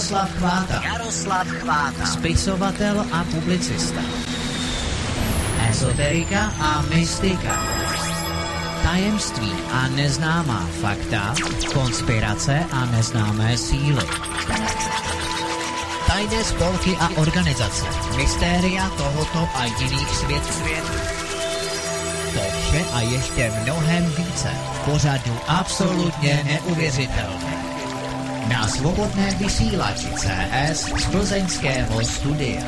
Jaroslav Chváta. Spisovatel a publicista. Ezoterika a mystika. Tajemství a neznámá fakta. Konspirace a neznámé síly. Tajné spolky a organizace. Mystéria tohoto a jiných světů. To vše a ještě mnohem více. Pořadu absolutně neuvěřitelné. Na svobodném vysílači CS z plzeňského studia.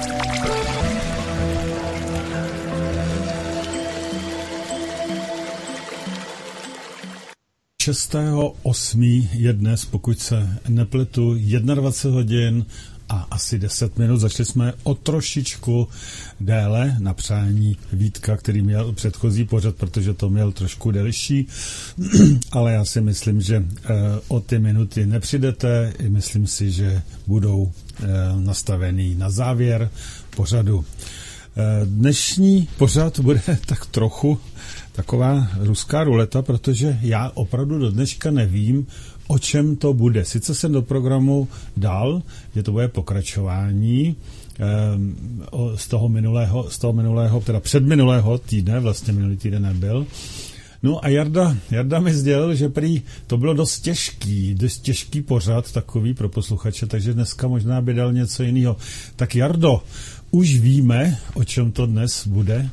Šestého 8. je dnes, pokud se nepletu, 21 hodin a asi 10 minut. Začali jsme o trošičku déle na přání Vítka, který měl předchozí pořad, protože to měl trošku delší, ale já si myslím, že o ty minuty nepřijdete. Myslím si, že budou nastavený na závěr pořadu. Dnešní pořad bude tak trochu taková ruská ruleta, protože já opravdu do dneška nevím, o čem to bude. Sice jsem do programu dal, že to bude pokračování z toho minulého, teda předminulého týdne, vlastně minulý týden nebyl. No a Jarda mi sdělil, že prý to bylo dost těžký pořad takový pro posluchače, takže dneska možná by dal něco jiného. Tak Jardo, už víme, o čem to dnes bude?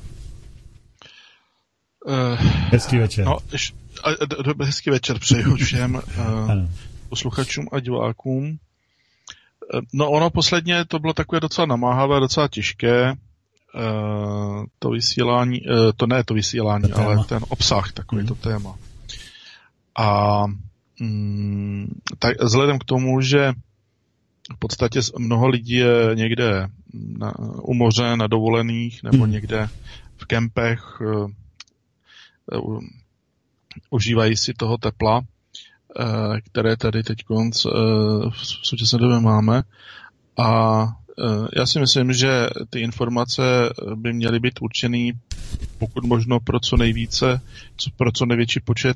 Hezký večer. No, hezký večer přeju všem posluchačům a divákům. No ono posledně to bylo takové docela namáhavé, docela těžké. To vysílání, ale ten obsah, takový to téma. A tak vzhledem k tomu, že v podstatě mnoho lidí je někde u moře, na dovolených, nebo někde v kempech, užívají si toho tepla, které tady teď v současné době máme. A já si myslím, že ty informace by měly být určený pokud možno pro co největší počet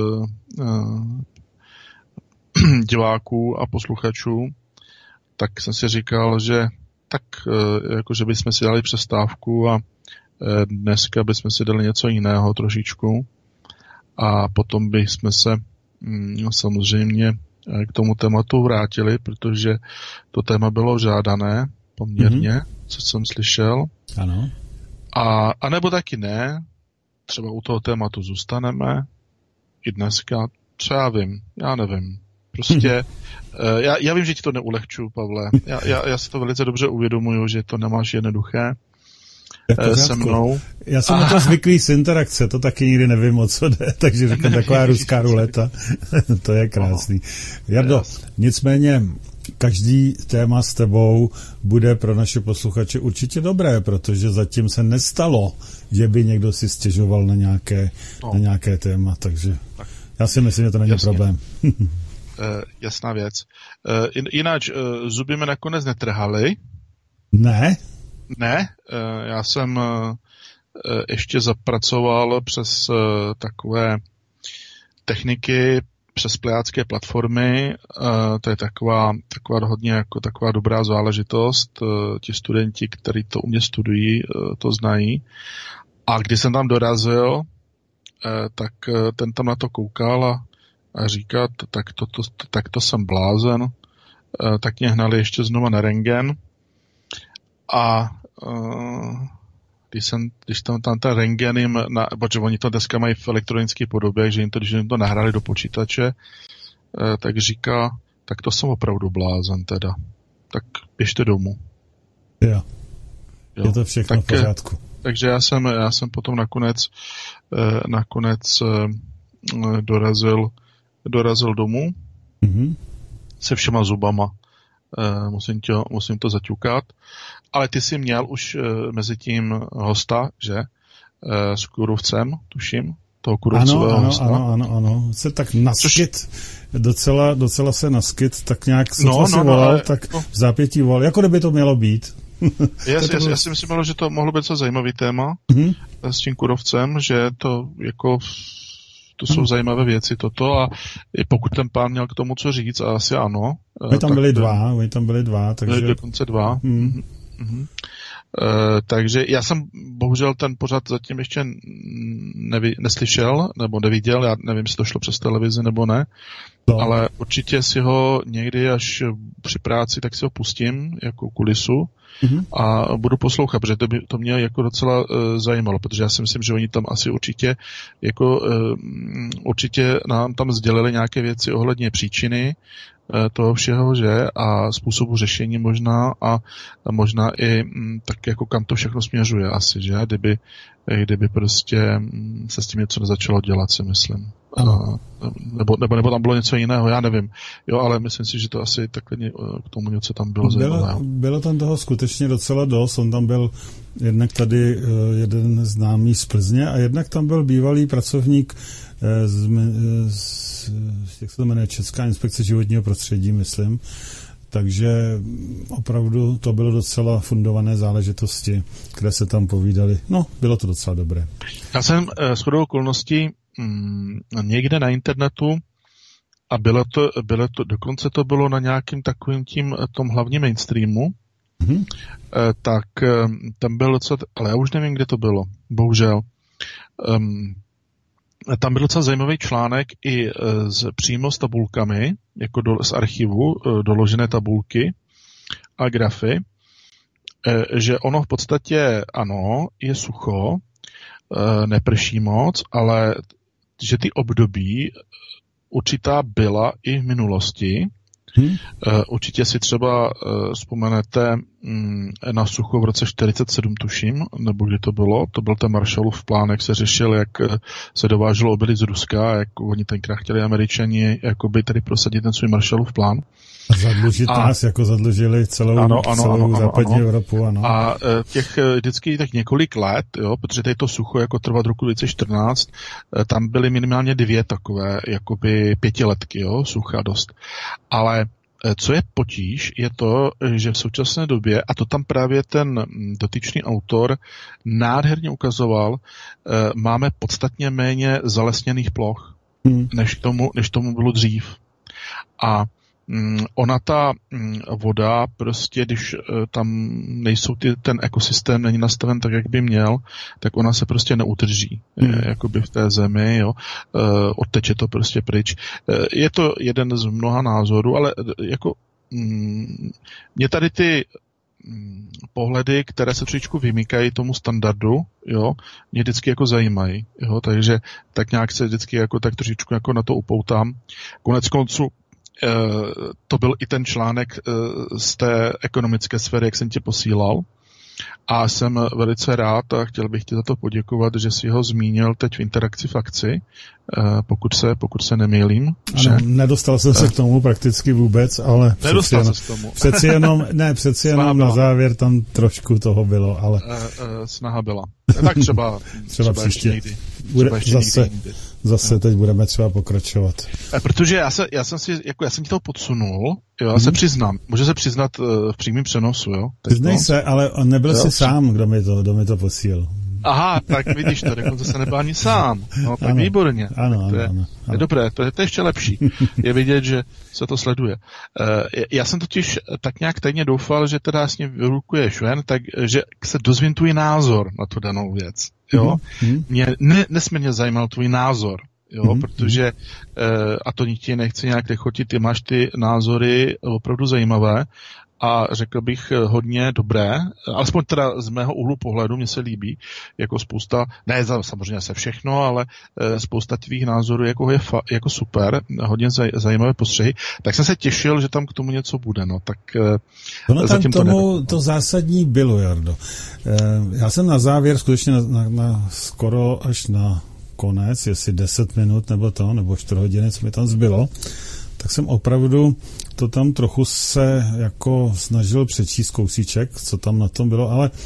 diváků a posluchačů. Tak jsem si říkal, že jakože bychom si dali přestávku a dneska bychom si dali něco jiného trošičku a potom bychom se samozřejmě k tomu tématu vrátili, protože to téma bylo žádané poměrně, co jsem slyšel. Ano. A nebo taky ne, třeba u toho tématu zůstaneme i dneska, co já nevím. Prostě já vím, že ti to neulehču, Pavle. Já si to velice dobře uvědomuju, že to nemáš jednoduché se mnou. Já jsem na to zvyklý z interakce, to taky nikdy nevím, o co jde, takže říkám taková ruská ruleta. To je krásný. Jardo, nicméně každý téma s tebou bude pro naše posluchače určitě dobré, protože zatím se nestalo, že by někdo si stěžoval na nějaké téma, takže já si myslím, že to není problém. Jasná věc. Jináč, zuby mi nakonec netrhaly. Ne? Ne, já jsem ještě zapracoval přes takové techniky, přes plejácké platformy, to je taková hodně jako taková dobrá záležitost, ti studenti, kteří to u mě studují, to znají. A když jsem tam dorazil, tak ten tam na to koukal a říká, tak to jsem blázen, tak mě hnali ještě znova na rentgen. A když tam ten rentgen jim, protože oni to dneska mají v elektronické podobě, že když jim to nahrali do počítače, tak říká, tak to jsem opravdu blázen teda. Tak běžte domů. Jo. Je to všechno v pořádku. Takže já jsem potom nakonec dorazil domů se všema zubama. Musím to zaťukat. Ale ty jsi měl už mezi tím hosta, že? S Kurovcem, tuším. Toho Kurovcového hosta. Ano. Se tak naskyt, docela se naskyt, tak nějak si volal, tak v zápětí volal, jako kdyby to mělo být. Já si myslím, že to mohlo být zajímavý téma s tím Kurovcem, že to jako to jsou zajímavé věci toto a i pokud ten pán měl k tomu co říct, a asi ano. Oni tam byli dva, takže... Dokonce dva. Takže já jsem bohužel ten pořad zatím ještě neslyšel, nebo neviděl, já nevím, jestli to šlo přes televizi nebo ne, ale určitě si ho někdy, až při práci, tak si ho pustím jako kulisu a budu poslouchat, protože to mě jako docela zajímalo, protože já si myslím, že oni tam asi určitě nám tam sdělili nějaké věci ohledně příčiny toho všeho, že, a způsobu řešení možná a možná i tak jako kam to všechno směřuje asi, že, kdyby prostě se s tím něco nezačalo dělat, si myslím. Nebo tam bylo něco jiného, já nevím. Jo, ale myslím si, že to asi takhle k tomu něco tam bylo zajímavého. Bylo tam toho skutečně docela dost. On tam byl jednak tady jeden známý z Plzně a jednak tam byl bývalý pracovník jak se to jmenuje, Česká inspekce životního prostředí, myslím. Takže opravdu to bylo docela fundované záležitosti, které se tam povídaly. No, bylo to docela dobré. Já jsem shodou okolností někde na internetu a bylo to, dokonce to bylo na nějakým takovým tom hlavním mainstreamu, tak tam byl docela, ale já už nevím, kde to bylo, bohužel. Tam byl docela zajímavý článek i přímo s tabulkami, jako z archivu, doložené tabulky a grafy, že ono v podstatě, ano, je sucho, neprší moc, ale že ty období určitá byla i v minulosti. Určitě si třeba vzpomenete na sucho v roce 47, tuším, nebo kdy to bylo. To byl ten Marshallův plán, jak se řešil, jak se dováželo obilí z Ruska, jak oni tenkrát chtěli Američani jakoby tady prosadit ten svůj Marshallův plán. Zadlužit nás, jako zadlužili celou západní Evropu. Ano. A těch vždycky tak několik let, jo, protože tady to sucho jako trvá od roku 2014, tam byly minimálně 2 takové jakoby 5letky, jo, sucha dost. Ale co je potíž, je to, že v současné době, a to tam právě ten dotyčný autor nádherně ukazoval, máme podstatně méně zalesněných ploch, než tomu bylo dřív. A ona ta voda prostě, když tam nejsou ten ekosystém není nastaven tak, jak by měl, tak ona se prostě neudrží jakoby v té zemi, jo. Odteče to prostě pryč. Je to jeden z mnoha názorů, ale jako mě tady ty pohledy, které se trošičku vymykají tomu standardu, jo, mě vždycky jako zajímají, jo, takže tak nějak se vždycky jako tak trošičku jako na to upoutám. Konec konců to byl i ten článek z té ekonomické sféry, jak jsem tě posílal. A jsem velice rád a chtěl bych ti za to poděkovat, že jsi ho zmínil teď v interakci v akci, pokud se nemýlím. Ano, nedostal jsem se k tomu prakticky vůbec, ale přeci jenom na závěr tam trošku toho bylo, ale... Snaha byla. Tak třeba příště. Někdy. Zase teď budeme třeba pokračovat. Protože já jsem ti to podsunul, jo, já se přiznám. Může se přiznat v přímém přenosu, jo? Přiznej se, ale nebyl jsi sám, kdo mi to posílal. Aha, tak vidíš to, dokonce se nebyl ani sám. No, tak ano, výborně. Ano. Je dobré, to je ještě lepší. Je vidět, že se to sleduje. Já jsem totiž tak nějak tajně doufal, že teda jasně vyrukuješ ven, takže se dozvím tvůj názor na tu danou věc. Jo? Mě nesmírně zajímal tvůj názor. Jo, protože, a to ti nechci nějak nechotit, ty máš ty názory opravdu zajímavé a řekl bych hodně dobré, alespoň teda z mého úhlu pohledu mě se líbí, jako spousta, ne samozřejmě se všechno, ale spousta tvých názorů jako super, hodně zajímavé postřehy, tak jsem se těšil, že tam k tomu něco bude, no, tak zatím to zásadní bylo, Jardo. Já jsem na závěr skutečně na skoro až na konec, jestli 10 minut nebo 4 hodiny, co mi tam zbylo, tak jsem opravdu to tam trochu se jako snažil přečíst kousíček, co tam na tom bylo, ale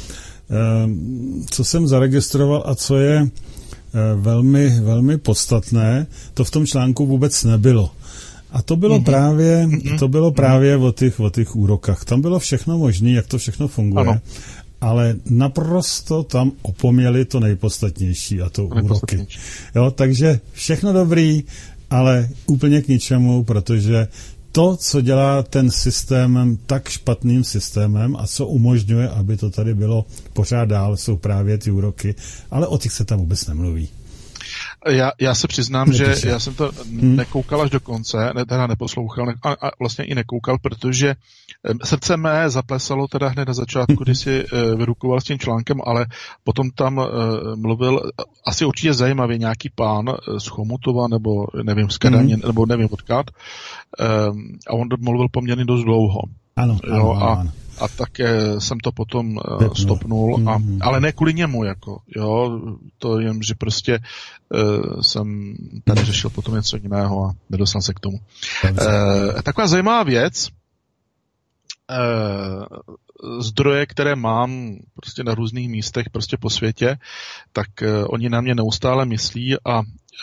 co jsem zaregistroval a co je velmi, velmi podstatné, to v tom článku vůbec nebylo. A to bylo právě o těch úrokách. Tam bylo všechno možné, jak to všechno funguje. Ano. ale naprosto tam opomněli to nejpodstatnější, a to úroky. Jo, takže všechno dobrý, ale úplně k ničemu, protože to, co dělá ten systém tak špatným systémem a co umožňuje, aby to tady bylo pořád dál, jsou právě ty úroky, ale o těch se tam vůbec nemluví. Já se přiznám, že já jsem to nekoukal až do konce, teda neposlouchal a vlastně i nekoukal, protože srdce mé zaplesalo teda hned na začátku, když si vyrukoval s tím článkem, ale potom tam mluvil asi určitě zajímavě nějaký pán z Chomutova, nebo nevím, z Kadaně, nebo nevím odkud, a on mluvil poměrně dost dlouho. Ano, ano. A také jsem to potom stopnul, ale ne kvůli němu, jako, jo, to jen, že prostě jsem tady řešil potom něco jiného a nedostal se k tomu. Taková zajímavá věc, zdroje, které mám prostě na různých místech prostě po světě, tak oni na mě neustále myslí a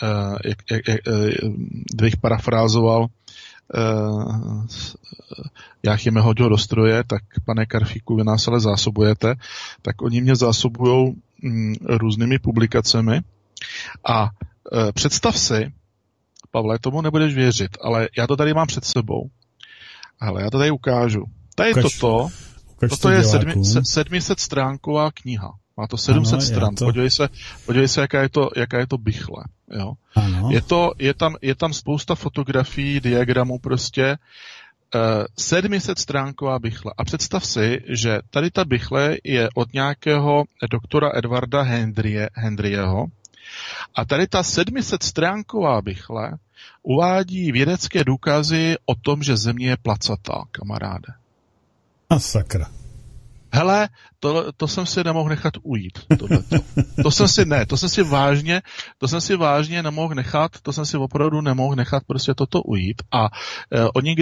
kdybych parafrázoval Jáchyme hodil do stroje, tak pane Karfíku, vy nás ale zásobujete, tak oni mě zásobujou různými publikacemi a představ si, Pavle, tomu nebudeš věřit, ale já to tady mám před sebou. Ale já to tady ukážu. Tady toto je 700 stránková kniha. Má to 700 stran. Podívej se, jaká je to bychle. Jo? Je tam spousta fotografií, diagramů prostě. 700 stránková bychle. A představ si, že tady ta bychle je od nějakého doktora Edwarda Hendryho. A tady ta 700 stránková bychle uvádí vědecké důkazy o tom, že Země je placatá, kamaráde. A sakra. Hele, to jsem si nemohl nechat ujít. To jsem si vážně nemohl nechat, to jsem si opravdu nemohl nechat prostě toto ujít. A oni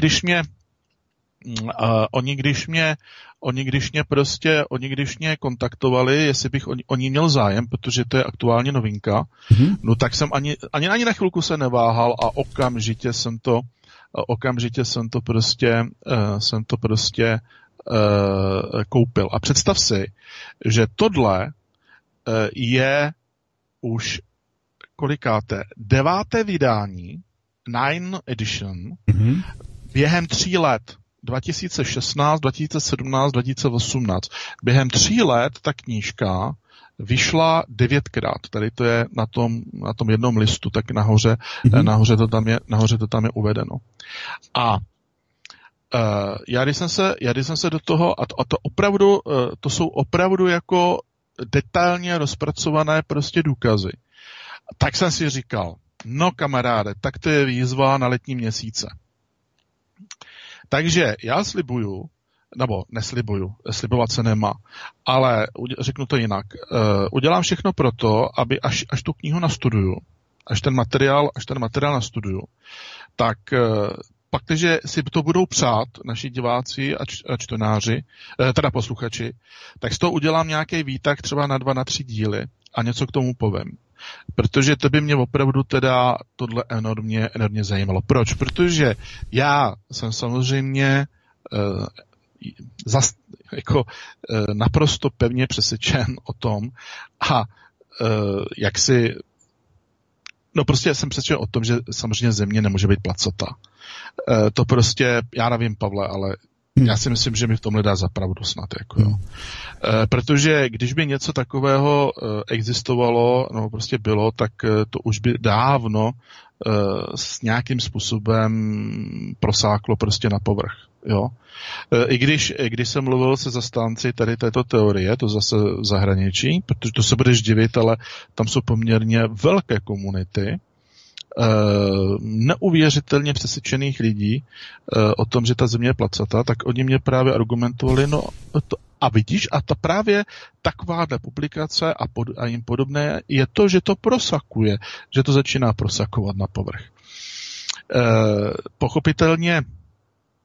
když mě kontaktovali, jestli bych o ní měl zájem, protože to je aktuálně novinka, no tak jsem ani na chvilku se neváhal a okamžitě jsem to prostě koupil. A představ si, že tohle je už kolikáté 9. vydání, 9 edition, během 3 let, 2016, 2017, 2018. Během 3 let ta knížka vyšla 9krát. Tady to je na tom jednom listu, tak nahoře to tam je uvedeno. A já když jsem se do toho, a to opravdu, to jsou opravdu jako detailně rozpracované prostě důkazy. Tak jsem si říkal, no kamaráde, tak to je výzva na letní měsíce. Takže já slibuju, nebo neslibuju, slibovat se nemá, ale řeknu to jinak. Udělám všechno pro to, aby až tu knihu nastuduju, až ten materiál nastuduju, tak pak, když si to budou přát naši diváci a čtenáři, teda posluchači, tak z toho udělám nějaký výtah třeba na 2, na 3 díly a něco k tomu povím. Protože to by mě opravdu teda tohle enormně zajímalo. Proč? Protože já jsem samozřejmě naprosto pevně přesvědčen o tom a prostě jsem přesvědčen o tom, že samozřejmě Země nemůže být placatá. To prostě, já nevím, Pavle, ale já si myslím, že mi v tomhle dá zapravdu snad. Protože když by něco takového existovalo, no prostě bylo, tak to už by dávno s nějakým způsobem prosáklo prostě na povrch. Jo? I když jsem mluvil se zastánci tady této teorie, to zase v zahraničí, protože to se budeš divit, ale tam jsou poměrně velké komunity neuvěřitelně přesvědčených lidí o tom, že ta Země je placatá, tak oni mě právě argumentovali, a vidíš, a ta právě takováhle publikace a jim podobné je to, že to prosakuje, že to začíná prosakovat na povrch. Pochopitelně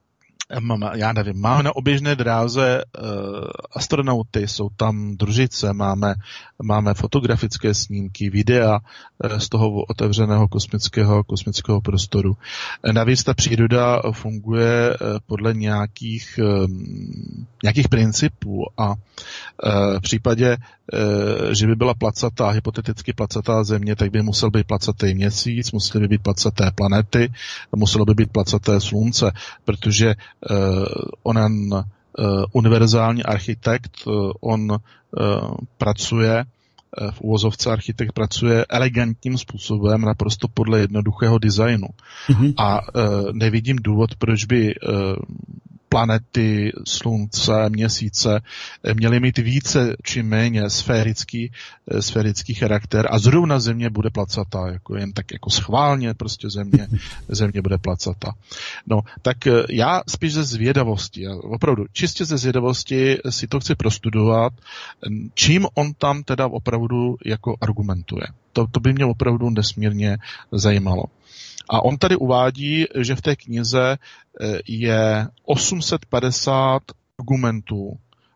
já nevím, máme na oběžné dráze astronauty, jsou tam družice, máme fotografické snímky, videa z toho otevřeného kosmického prostoru. Navíc ta příroda funguje podle nějakých principů a v případě, že by byla placatá, hypoteticky placatá Země, tak by musel být placatý Měsíc, musely by být placaté planety, muselo by být placaté Slunce, protože onen univerzální architekt, on pracuje, v uvozovce architekt pracuje elegantním způsobem, naprosto podle jednoduchého designu. Mm-hmm. A nevidím důvod, proč by planety, slunce, měsíce měly mít více či méně sférický charakter a zrovna Země bude placatá, jako jen tak jako schválně prostě Země bude placatá. No, tak já spíš ze zvědavosti, opravdu čistě ze zvědavosti si to chci prostudovat, čím on tam teda opravdu jako argumentuje. To by mě opravdu nesmírně zajímalo. A on tady uvádí, že v té knize je 850 argumentů,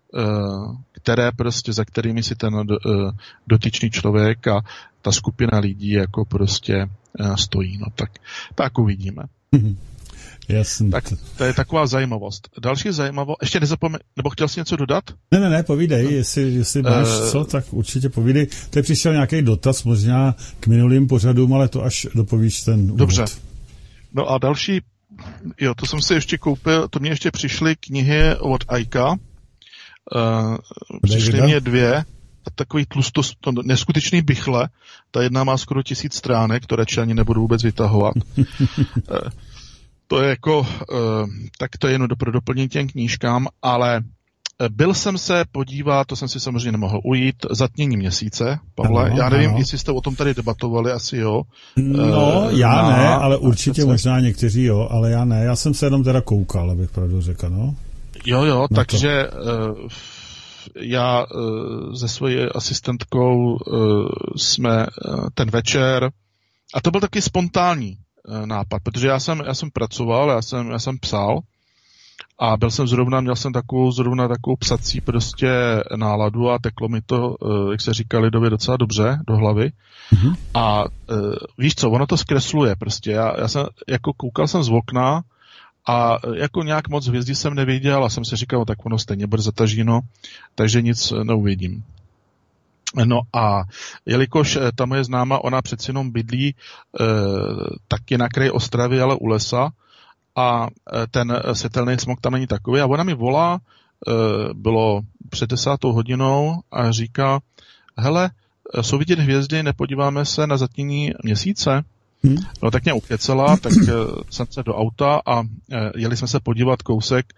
za kterými si ten dotyčný člověk a ta skupina lidí jako prostě stojí. No tak uvidíme. Jasný. Tak to je taková zajímavost. Další zajímavost, ještě nezapomeň, nebo chtěl jsi něco dodat? Ne, povídej, jestli máš co, tak určitě povídej. Teď přišel nějaký dotaz možná k minulým pořadům, ale to až dopovíš ten úvod. Dobře. No a další, to jsem si ještě koupil, to mě ještě přišly knihy od Aika, přišly mě 2, takový neskutečný bichle, ta jedna má skoro 1000 stránek, které ani nebudu vůbec vytahovat. To je jako, tak to je jen pro doplnění těm knížkám, ale byl jsem se podívat, to jsem si samozřejmě nemohl ujít, Zatmění měsíce, Pavle, já nevím, jestli jste o tom tady debatovali, asi jo. No, já ne, ale určitě možná někteří jo, ale já ne, já jsem se jenom teda koukal, abych pravdu řekl, no. Jo, takže já se svojí asistentkou jsme ten večer, a to byl taky spontánní nápad, protože já jsem pracoval, já jsem psal a měl jsem takovou psací prostě náladu a teklo mi to, jak se říká lidově, docela dobře do hlavy. Mm-hmm. A víš co, ono to zkresluje prostě. Já jsem, jako koukal jsem z okna a jako nějak moc hvězdy jsem neviděl a jsem si říkal, tak ono stejně bude zataženo, takže nic neuvidím. No a jelikož ta moje známa, ona přeci jenom bydlí taky na kraji Ostravy, ale u lesa a ten světelný smog tam není takový a ona mi volá, bylo před 10. hodinou a říká, hele, jsou vidět hvězdy, nepodíváme se na zatmění měsíce? No tak mě ukecela, tak jsem se do auta a jeli jsme se podívat kousek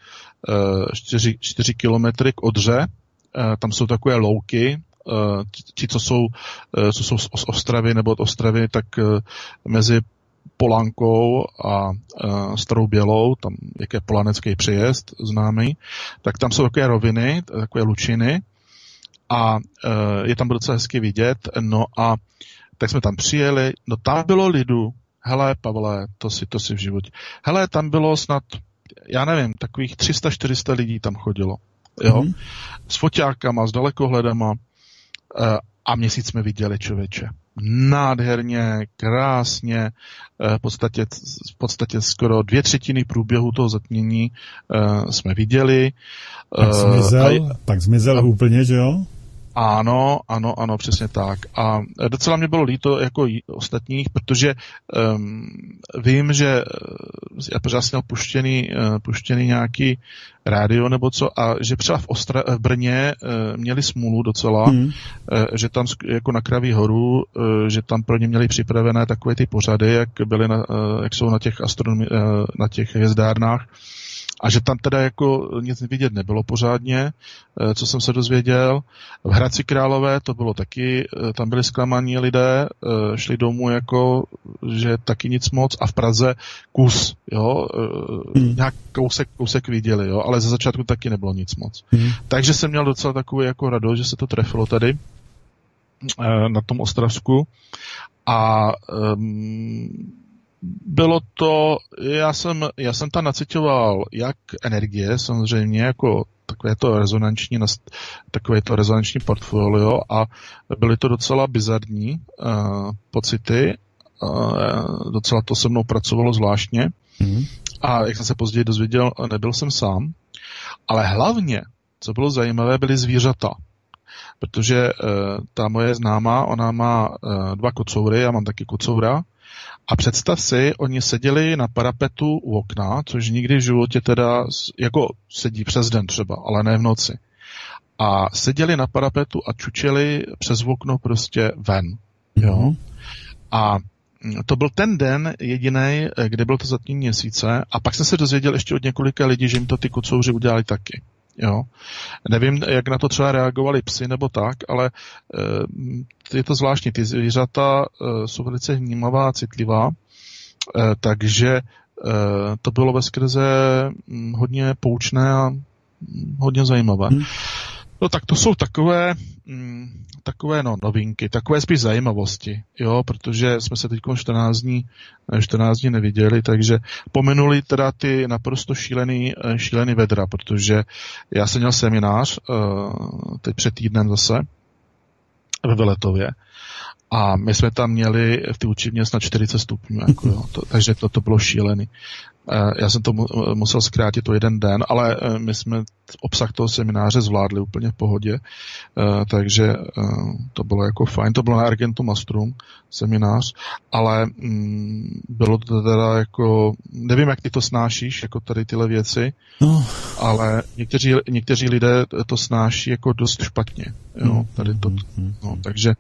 4 kilometry k Odře, tam jsou takové louky, ti, co jsou z Ostravy nebo od Ostravy, tak mezi Polankou a Starou Bělou, tam jak je polanecký přejezd známý, tak tam jsou takové roviny, takové lučiny a je tam docela hezky vidět. No a tak jsme tam přijeli, no tam bylo lidu, hele Pavle, to si v životě. Hele, tam bylo snad, já nevím, takových 300-400 lidí tam chodilo, jo, s foťákama, s dalekohledama a měsíc jsme viděli, člověče. Nádherně, krásně, v podstatě skoro 2/3 průběhu toho zatmění jsme viděli. Tak zmizel úplně, že jo? Ano, přesně tak. A docela mě bylo líto jako ostatních, protože vím, že já jsem měl puštěný nějaký rádio nebo co a že třeba v Brně měli smůlu docela, že tam jako na Kraví horu, že tam pro ně měli připravené takové ty pořady, jak jsou na těch hvězdárnách. A že tam teda jako nic vidět nebylo pořádně, co jsem se dozvěděl. V Hradci Králové to bylo taky, tam byli zklamaní lidé, šli domů jako, že taky nic moc a v Praze kus, jo, nějak kousek viděli, jo, ale ze začátku taky nebylo nic moc. Takže jsem měl docela takový jako radost, že se to trefilo tady na tom Ostravsku a Bylo to, já jsem tam nacitoval jak energie, samozřejmě jako takové to rezonanční portfolio a byly to docela bizarní pocity, docela to se mnou pracovalo zvláštně a jak jsem se později dozvěděl, nebyl jsem sám, ale hlavně, co bylo zajímavé, byly zvířata. Protože ta moje známá, ona má 2 kocoury, já mám taky kocoura. A představ si, oni seděli na parapetu u okna, což nikdy v životě teda, jako sedí přes den třeba, ale ne v noci. A seděli na parapetu a čučeli přes okno prostě ven. Jo? A to byl ten den jediný, kde byl to zatmění měsíce. A pak jsem se dozvěděl ještě od několika lidí, že jim to ty kocouři udělali taky. Jo. Nevím, jak na to třeba reagovali psy nebo tak, ale je to zvláštní. Ty zvířata jsou velice vnímavá a citlivá, takže to bylo veskrze hodně poučné a hodně zajímavé. No tak to jsou takové novinky, takové spíš zajímavosti, jo, protože jsme se teď 14 dní neviděli, takže pominuli teda ty naprosto šílený vedra, protože já jsem měl seminář teď před týdnem zase ve Veletově a my jsme tam měli v té učebně snad 40 stupňů, jako jo, takže to bylo šílený. Já jsem to musel zkrátit o 1 den, ale my jsme obsah toho semináře zvládli úplně v pohodě, takže to bylo jako fajn. To bylo na Argentum Astrum seminář, ale bylo to teda jako, nevím, jak ty to snášíš, jako tady tyhle věci, ale někteří lidé to snáší jako dost špatně. Jo, tady to, takže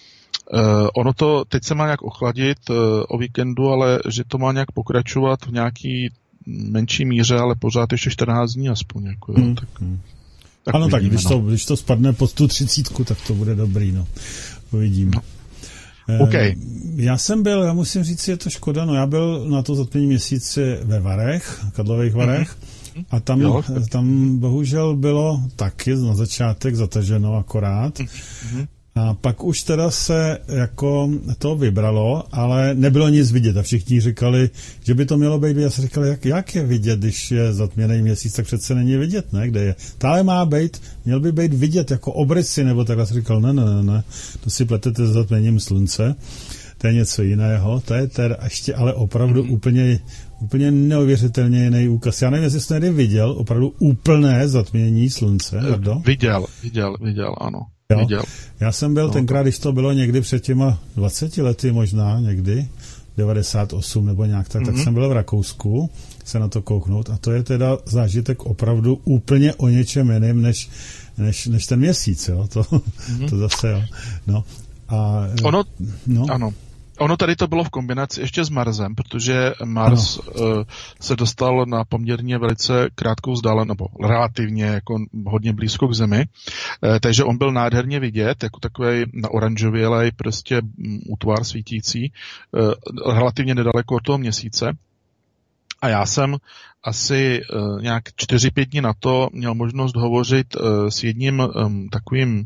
ono to teď se má nějak ochladit o víkendu, ale že to má nějak pokračovat v nějaký menší míře, ale pořád ještě 14 dní aspoň. Jako, jo, tak ano, tak když to spadne pod tu 30, tak to bude dobrý, no. Uvidíme. Okay. Já musím říct, je to škoda, no já byl na to zatmění měsíce ve Varech, Kadlových Varech, a tam bohužel bylo taky na začátek zataženo akorát. A pak už teda se jako to vybralo, ale nebylo nic vidět a všichni říkali, že by to mělo být. Já jsem říkal, jak je vidět, když je zatměný měsíc, tak přece není vidět, ne, kde je. Tále má být, měl by být vidět jako obrysy, nebo tak. Já jsem říkal, ne, to si pletete s zatměním slunce, to je něco jiného, to je teda ještě ale opravdu úplně neuvěřitelně jiný úkaz. Já nevím, jestli jste někdy viděl opravdu úplné zatmění slunce, Jardo? Viděl, ano. Jo. Já jsem byl tenkrát, když to bylo někdy před těma 20 lety možná, někdy, 98 nebo nějak tak, tak jsem byl v Rakousku se na to kouknout a to je teda zážitek opravdu úplně o něčem jiném, než ten měsíc, jo, to zase, jo. No. A, ano. Ono tady to bylo v kombinaci ještě s Marsem, protože Mars se dostal na poměrně velice krátkou vzdálenost, nebo relativně jako hodně blízko k Zemi, takže on byl nádherně vidět, jako takový na oranžovělej prostě útvar svítící, relativně nedaleko od toho Měsíce. A já jsem asi nějak 4-5 dní na to měl možnost hovořit s jedním takovým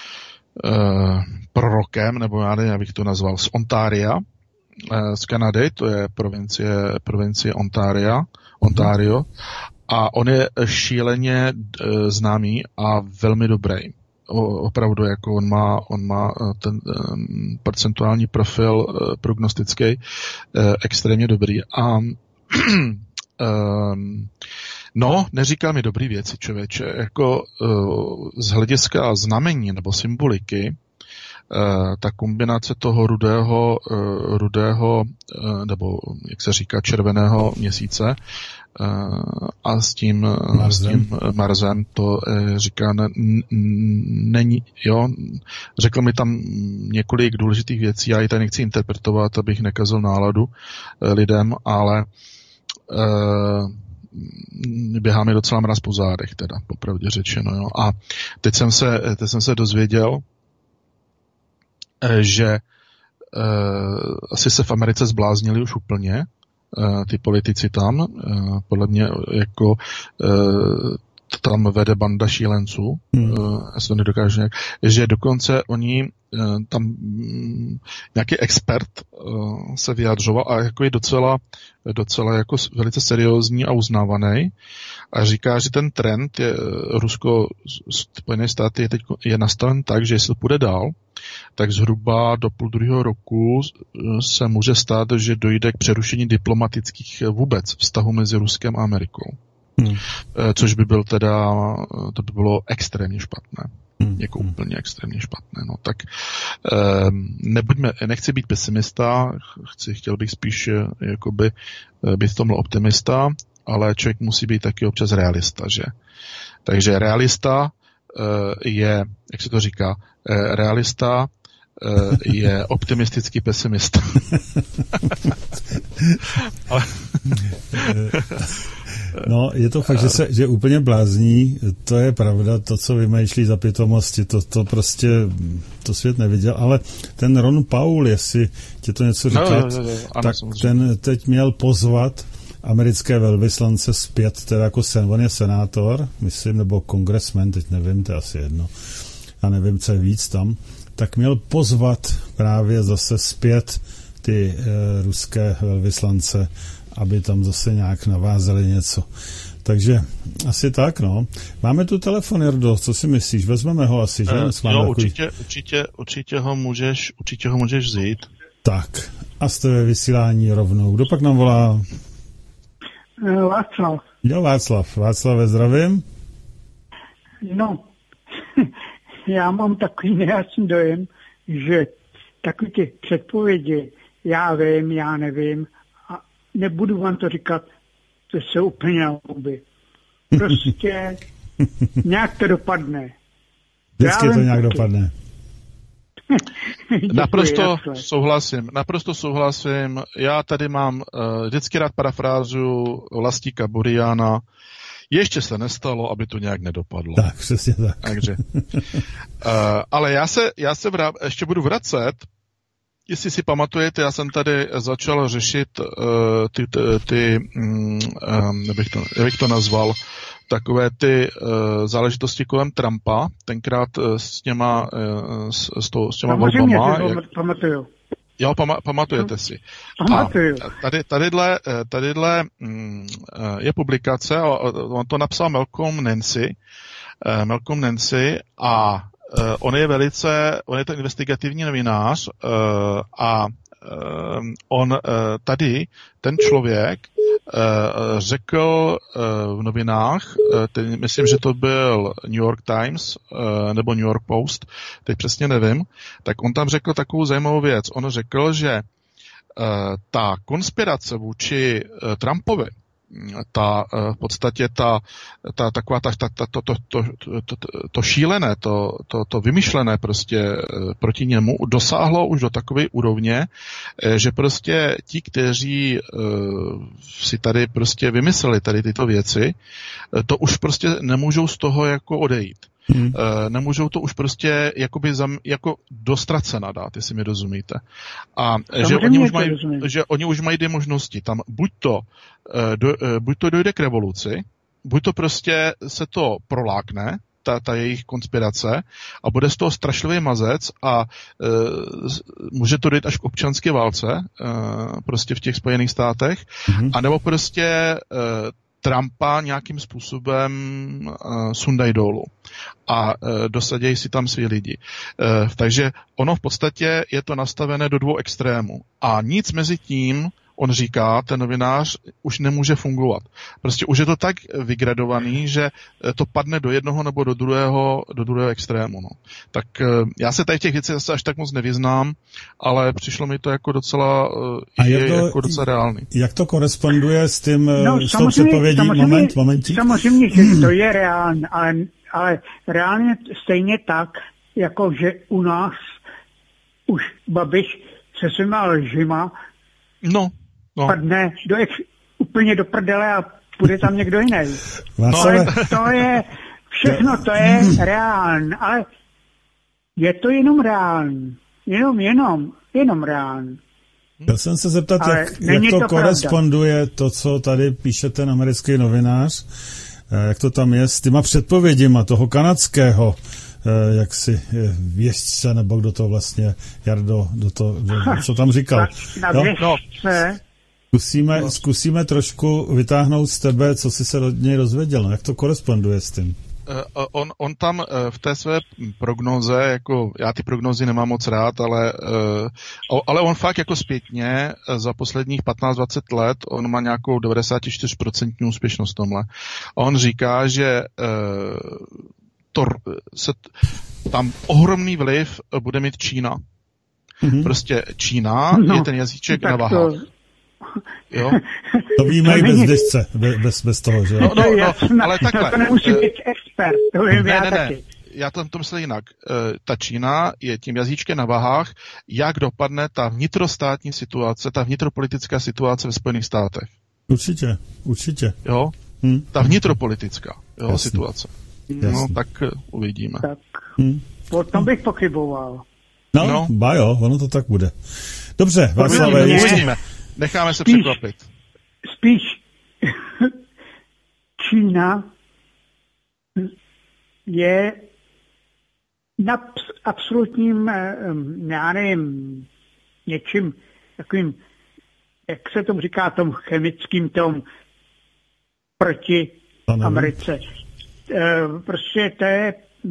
prorokem, nebo já nevím, jak bych to nazval, z Ontaria, z Kanady, to je provincie Ontario, a on je šíleně známý a velmi dobrý. Opravdu, jako on má ten procentuální profil prognostický extrémně dobrý. A neříkal mi dobrý věci, člověče. Jako z hlediska znamení nebo symboliky, ta kombinace toho rudého, nebo jak se říká, červeného měsíce a s tím Marsem, to říká, není, jo. Řekl mi tam několik důležitých věcí, já ji tady nechci interpretovat, abych nekazil náladu lidem, ale běhá mi docela mraz po zádech, teda, popravdě řečeno, jo. A teď jsem se dozvěděl, že asi se v Americe zbláznili už úplně, ty politici tam, podle mě jako tam vede banda šílenců, já se to nedokážu nějak, že dokonce oni tam nějaký expert se vyjadřoval a jako je docela jako velice seriózní a uznávaný a říká, že ten trend je Spojené státy je nastaven tak, že jestli to půjde dál, tak zhruba do půl druhého roku se může stát, že dojde k přerušení diplomatických vůbec vztahů mezi Ruskem a Amerikou. Což by byl to by bylo extrémně špatné. Jako úplně extrémně špatné. No tak nechci být pesimista, chtěl bych spíš jakoby být v tomhle optimista, ale člověk musí být taky občas realista, že? Takže realista je, jak se to říká, realista je optimistický pesimista. No, je to fakt, že úplně blázní, to je pravda, to, co vymýšlí za pitomosti, to prostě, to svět neviděl, ale ten Ron Paul, jestli tě to něco říkat, tak ten teď měl pozvat americké velvyslance zpět, teda jako on je senátor, myslím, nebo kongresmen, teď nevím, to je asi jedno, já nevím, co je víc tam, tak měl pozvat právě zase zpět ty ruské velvyslance, aby tam zase nějak navázali něco. Takže asi tak, no. Máme tu telefon, Jardo, co si myslíš? Vezmeme ho asi, že? Jo, určitě ho můžeš vzít. Tak, a jste ve vysílání rovnou. Kdo pak nám volá? Václav. Jo, Václave, zdravím. No, já mám takový nejasný dojem, že takový ty předpovědi, já vím, já nevím, a nebudu vám to říkat, to se úplně na huby. Prostě nějak to dopadne. Vždycky to nějak dopadne. Naprosto souhlasím. Já tady mám vždycky rád parafrázu Vlastíka Buriana. Ještě se nestalo, aby to nějak nedopadlo. Tak, přesně tak. Takže, ale já se ještě budu vracet. Jestli si pamatujete, já jsem tady začal řešit jak bych to nazval, takové ty záležitosti kolem Trumpa, tenkrát s těma volbama. Pamatuju. Jo, pamatujete si. Pamatuju. A tadyhle je publikace, on to napsal Malcolm Nancy a on je to investigativní novinář a on tady, ten člověk řekl v novinách, myslím, že to byl New York Times nebo New York Post, teď přesně nevím, tak on tam řekl takovou zajímavou věc. On řekl, že ta konspirace vůči Trumpovi, v podstatě to šílené, to vymyšlené prostě proti němu dosáhlo už do takové úrovně, že prostě ti, kteří si tady prostě vymysleli tady tyto věci, to už prostě nemůžou z toho jako odejít. Nemůžou to už prostě jako dostracena dát, jestli mi rozumíte. A že oni už mají dvě možnosti. Tam buď to dojde k revoluci, buď to prostě se to prolákne, ta jejich konspirace, a bude z toho strašlivý mazec a může to dojít až k občanské válce, prostě v těch Spojených státech, anebo prostě Trumpa nějakým způsobem sundají dolů a dosadějí si tam svý lidi. Takže ono v podstatě je to nastavené do dvou extrémů. A nic mezi tím, on říká, ten novinář, už nemůže fungovat. Prostě už je to tak vygradovaný, že to padne do jednoho nebo do druhého extrému. No. Tak já se tady v těch věcech zase až tak moc nevyznám, ale přišlo mi to jako docela, jako docela reálný. Jak to koresponduje s tím, s tou předpovědí? Momentík. Samozřejmě, že to je reálné, ale reálně stejně tak, jako že u nás už Babiš se svýma lžima padne úplně do prdele a půjde tam někdo jiný. To je všechno, to je reálné, ale je to jenom reálné. Jenom reálné. Chtěl jsem se zeptat, jak to koresponduje, to, co tady píše ten americký novinář, jak to tam je s těma předpověděma toho kanadského, jaksi věštce, nebo kdo to vlastně, Jardo, co tam říkal. Zkusíme trošku vytáhnout z tebe, co jsi se od něj dozvěděl. No, jak to koresponduje s tím? On tam v té své prognoze, jako já ty prognozy nemám moc rád, ale on fakt jako zpětně za posledních 15-20 let, on má nějakou 94% úspěšnost v tomhle. On říká, že tam ohromný vliv bude mít Čína. Prostě Čína je ten jazyček na vahách. Jo? To víme i bez dešce, bez toho, že? No, ale takhle. To nemusí být expert, to vím ne. Já to myslím jinak. Ta Čína je tím jazyčkem na vahách, jak dopadne ta vnitrostátní situace, ta vnitropolitická situace ve Spojených státech. Určitě. Jo? Ta vnitropolitická situace. Jasný. No, tak uvidíme. Tak, potom bych pochyboval. No, bajo, ono to tak bude. Dobře, Václave, uvidíme. Necháme se překvapit. Spíš Čína je na absolutním, já nevím, něčím takovým, jak se tomu říká, tom chemickým tom proti Americe. Prostě to je,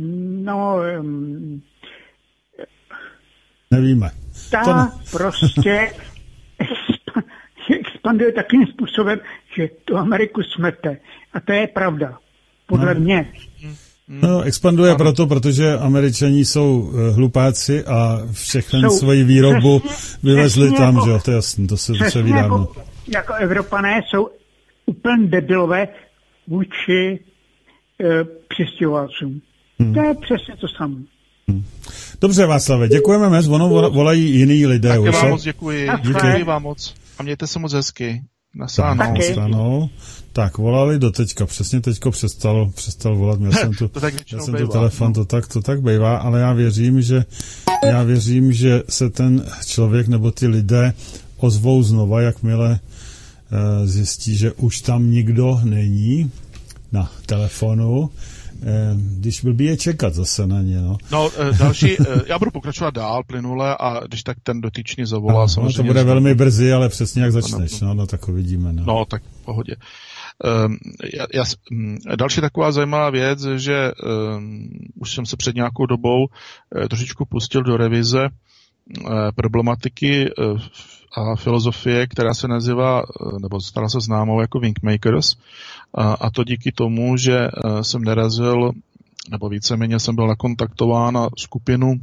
nevíme. Prostě expanduje takým způsobem, že tu Ameriku smete. A to je pravda. Podle mě. No, expanduje protože Američani jsou hlupáci a všechny svoji výrobu vyvezli tam, že jo, to je jasný, to se ví dávno. Jako Evropané jsou úplně debilové vůči přistěhovalcům. To je přesně to samé. Dobře, Václave, děkujeme moc, volají jiný lidé. Taky vám moc děkuji. Děkuji vám moc. A mějte se moc hezky. Naslánou. Tak, volali do teďka, přesně teďko přestal volat, měl jsem tu telefon, to tak bývá, ale já věřím, že se ten člověk nebo ty lidé ozvou znova, jakmile zjistí, že už tam nikdo není na telefonu, když blbý je čekat zase na ně, no. No, další, já budu pokračovat dál plynule a když tak ten dotyčný zavolá samozřejmě. To bude velmi brzy, ale přesně jak začneš, no tak uvidíme. No, tak v pohodě. Další taková zajímavá věc, že už jsem se před nějakou dobou trošičku pustil do revize problematiky a filozofie, která se nazývá, nebo stala se známou jako Wingmakers, a to díky tomu, že jsem narazil, nebo víceméně jsem byl nakontaktován na skupinu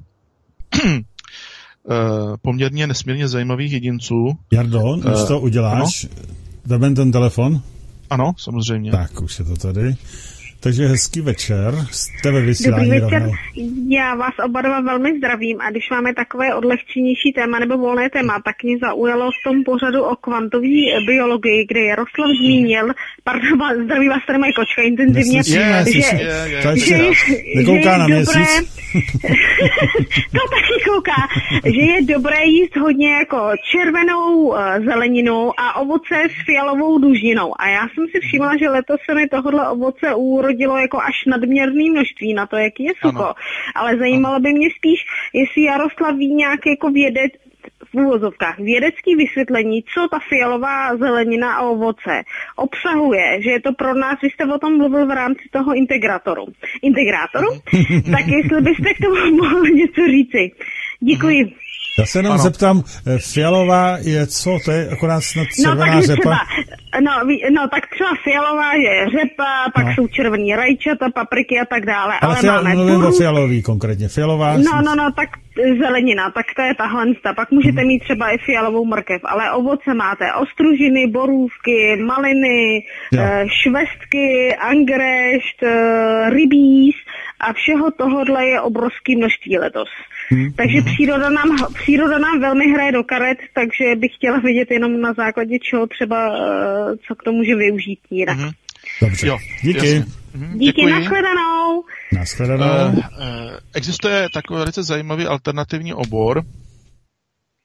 poměrně nesmírně zajímavých jedinců. Jardo, než to uděláš, vem ten telefon. Ano, samozřejmě. Tak, už je to tady. Takže hezký večer, jste ve vysílání. Dobrý večer, rovnou. Já vás oba dva velmi zdravím a když máme takové odlehčenější téma nebo volné téma, tak mě zaujalo v tom pořadu o kvantové biologii, kde Jaroslav zmínil, zdraví vás tady moje kočka intenzivně, že nekouká na měsíc. To taky kouká, že je dobré jíst hodně jako červenou zeleninu a ovoce s fialovou dužninou. A já jsem si všimla, že letos se mi tohohle ovoce urodilo jako až nadměrné množství na to, jaký je sucho. Ano. Ale zajímalo by mě spíš, jestli Jaroslav ví nějaké jako v úvozovkách vědecký vysvětlení, co ta fialová zelenina a ovoce obsahuje, že je to pro nás, vy jste o tom mluvil v rámci toho integrátoru, tak jestli byste k tomu mohl něco říci. Děkuji. Já se jenom zeptám, fialová je co? To je akorát snad červená řepa? Tak třeba fialová je řepa, pak jsou červený rajčata, papriky a tak dále. Ale mluvím o fialový konkrétně. Fialová? Tak zelenina, tak to je tahle. Pak můžete mít třeba i fialovou mrkev, ale ovoce máte ostružiny, borůvky, maliny, švestky, angrešt, rybíz a všeho tohodle je obrovský množství letos. Takže příroda nám velmi hraje do karet, takže bych chtěla vědět jenom na základě čeho třeba, co k tomu může využít jinak. Dobře, díky. Díky, nashledanou. Existuje takový velice zajímavý alternativní obor,